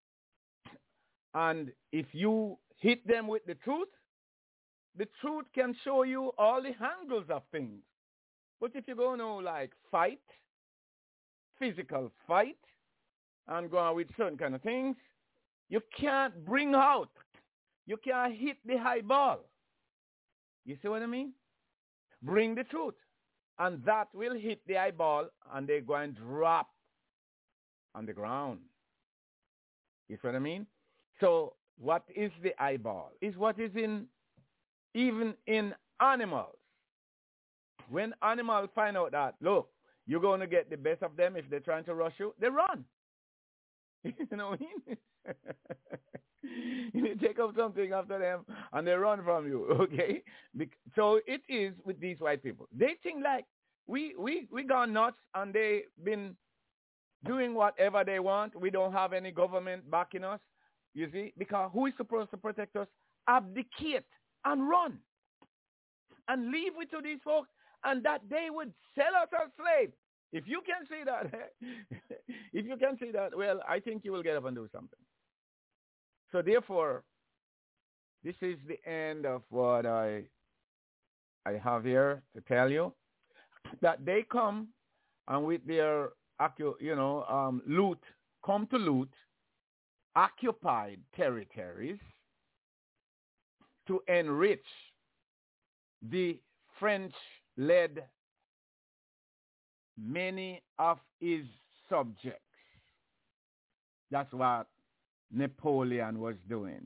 And if you hit them with the truth, the truth can show you all the angles of things. But if you're going to, like, fight, physical fight, and go on with certain kind of things, you can't bring out, you can't hit the high ball. You see what I mean? Bring the truth, and that will hit the eyeball, and they go and drop on the ground. You see what I mean? So what is the eyeball? Is what is in, even in animals. When animals find out that, look, you're going to get the best of them if they're trying to rush you, they run. You know what I mean? You take up something after them and they run from you, okay? So it is with these white people. They think like we we we gone nuts and they been doing whatever they want. We don't have any government backing us, you see? Because who is supposed to protect us? Abdicate and run and leave it to these folks, and that they would sell us as slaves. If you can see that, if you can see that, well, I think you will get up and do something. So therefore, this is the end of what I I have here to tell you. That they come and with their, you know, um, loot, come to loot occupied territories to enrich the French-led many of his subjects. That's what Napoleon was doing.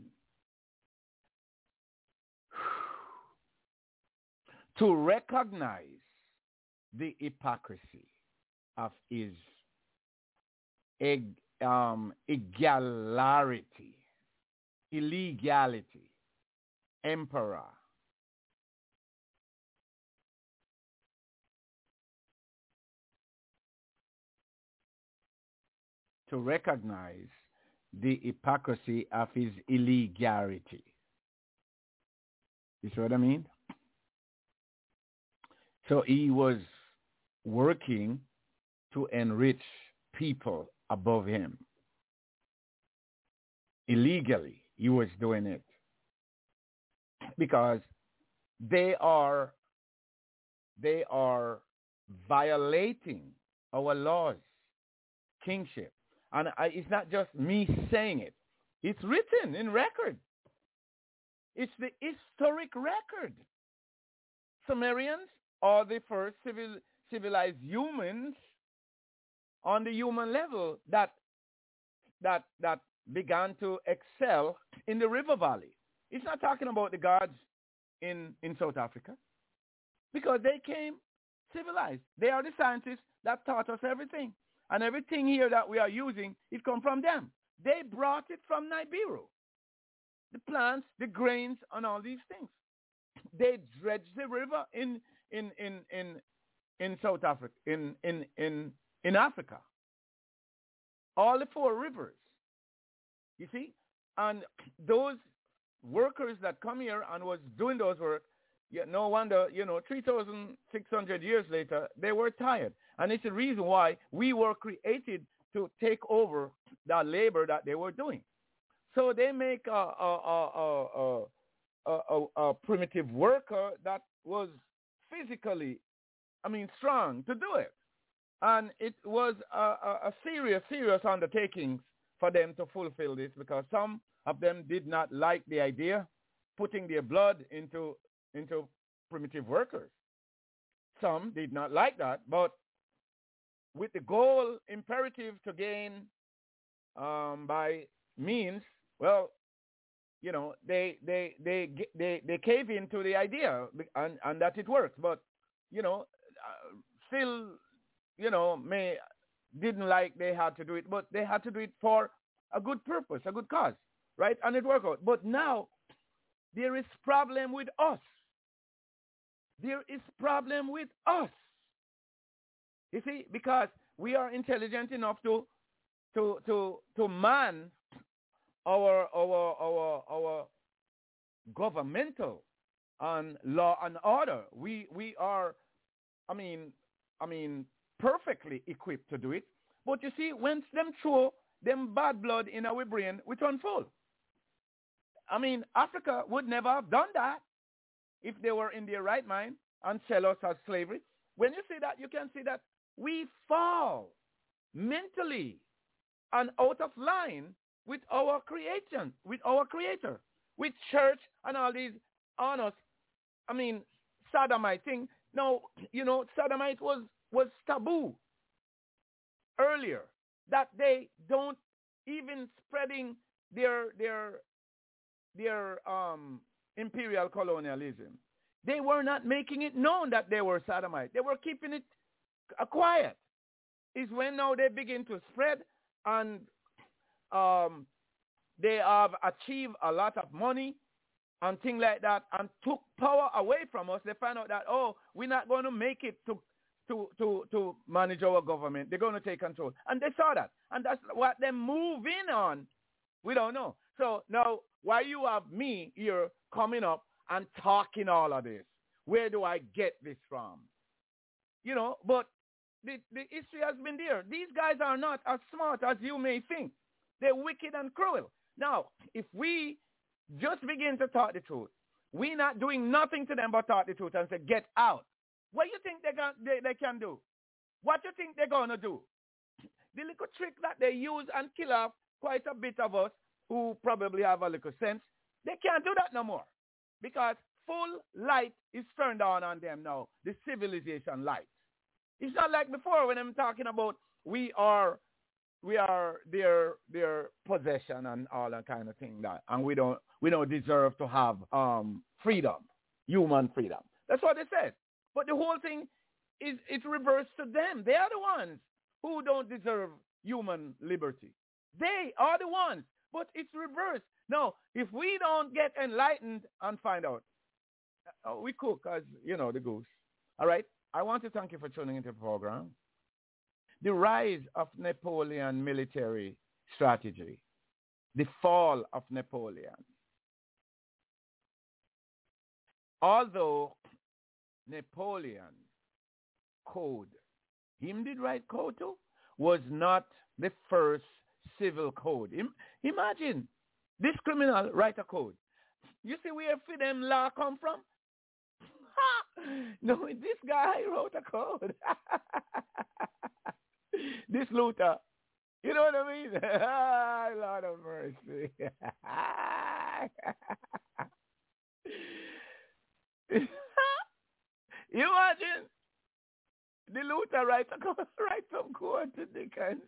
To recognize the hypocrisy of his eg, um, egalarity, illegality, emperor, to recognize the hypocrisy of his illegality. You see what I mean? So he was working to enrich people above him. Illegally, he was doing it. Because they are, they are violating our laws, kingship. And I, it's not just me saying it. It's written in record. It's the historic record. Sumerians are the first civil, civilized humans on the human level that, that, that began to excel in the river valley. It's not talking about the gods in, in South Africa, because they came civilized. They are the scientists that taught us everything. And everything here that we are using, it come from them. They brought it from Nibiru. The plants, the grains, and all these things. They dredged the river in in in in, in South Africa, in, in in in Africa. All the four rivers. You see? And those workers that come here and was doing those work, yeah, no wonder, you know, three thousand six hundred years later, they were tired. And it's the reason why we were created to take over the labor that they were doing. So they make a, a, a, a, a, a, a primitive worker that was physically, I mean, strong to do it. And it was a, a, a serious, serious undertaking for them to fulfill this, because some of them did not like the idea putting their blood into into primitive workers. Some did not like that, but with the goal imperative to gain um, by means, well, you know, they they they they they cave into the idea, and and that it works. But you know, uh, still, you know, may didn't like they had to do it, but they had to do it for a good purpose, a good cause, right? And it worked out. But now there is problem with us. There is problem with us. You see, because we are intelligent enough to to to to man our our our our governmental and law and order. We we are, I mean, I mean, perfectly equipped to do it. But you see, when them throw them bad blood in our brain, we turn full. I mean, Africa would never have done that if they were in their right mind and sell us as slavery. When you see that, you can see that we fall mentally and out of line with our creation, with our creator, with church and all these on us. I mean, sodomite thing. Now, you know, sodomite was, was taboo earlier, that they don't even spreading their their their um, imperial colonialism. They were not making it known that they were sodomite. They were keeping it uh, quiet. Is when now they begin to spread, and um, they have achieved a lot of money and things like that, and took power away from us. They find out that, oh, we're not going to make it to to to to manage our government. They're going to take control. And they saw that. And that's what they're moving on. We don't know. So now, why you have me here coming up and talking all of this? Where do I get this from? You know, but the, the history has been there. These guys are not as smart as you may think. They're wicked and cruel. Now, if we just begin to talk the truth, we're not doing nothing to them but talk the truth and say, get out. What do you think they can, they, they can do? What do you think they're going to do? The little trick that they use and kill off quite a bit of us who probably have a little sense, they can't do that no more, because full light is turned on on them now, the civilization light. It's not like before when I'm talking about we are we are their their possession and all that kind of thing, that, and we don't we don't deserve to have um, freedom, human freedom. That's what they said. But the whole thing is it's reversed to them. They are the ones who don't deserve human liberty. They are the ones, but it's reversed. Now, if we don't get enlightened and find out, uh, we cook as, you know, the goose. All right? I want to thank you for tuning into the program. The rise of Napoleon military strategy, the fall of Napoleon. Although Napoleon's code, him did write code too, was not the first civil code. Im- imagine this criminal write a code. You see where for them law come from? No, this guy wrote a code. This Luther. You know what I mean? Lord of mercy. You imagine the Luther write a code, write some code to Dickens.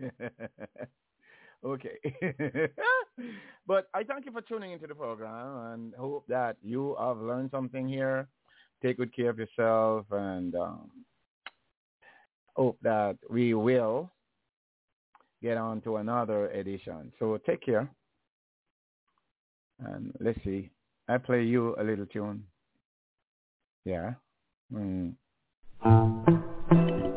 Okay. But I thank you for tuning into the program, and hope that you have learned something here. Take good care of yourself, and um, hope that we will get on to another edition. So take care. And let's see. I play you a little tune. Yeah. Mm.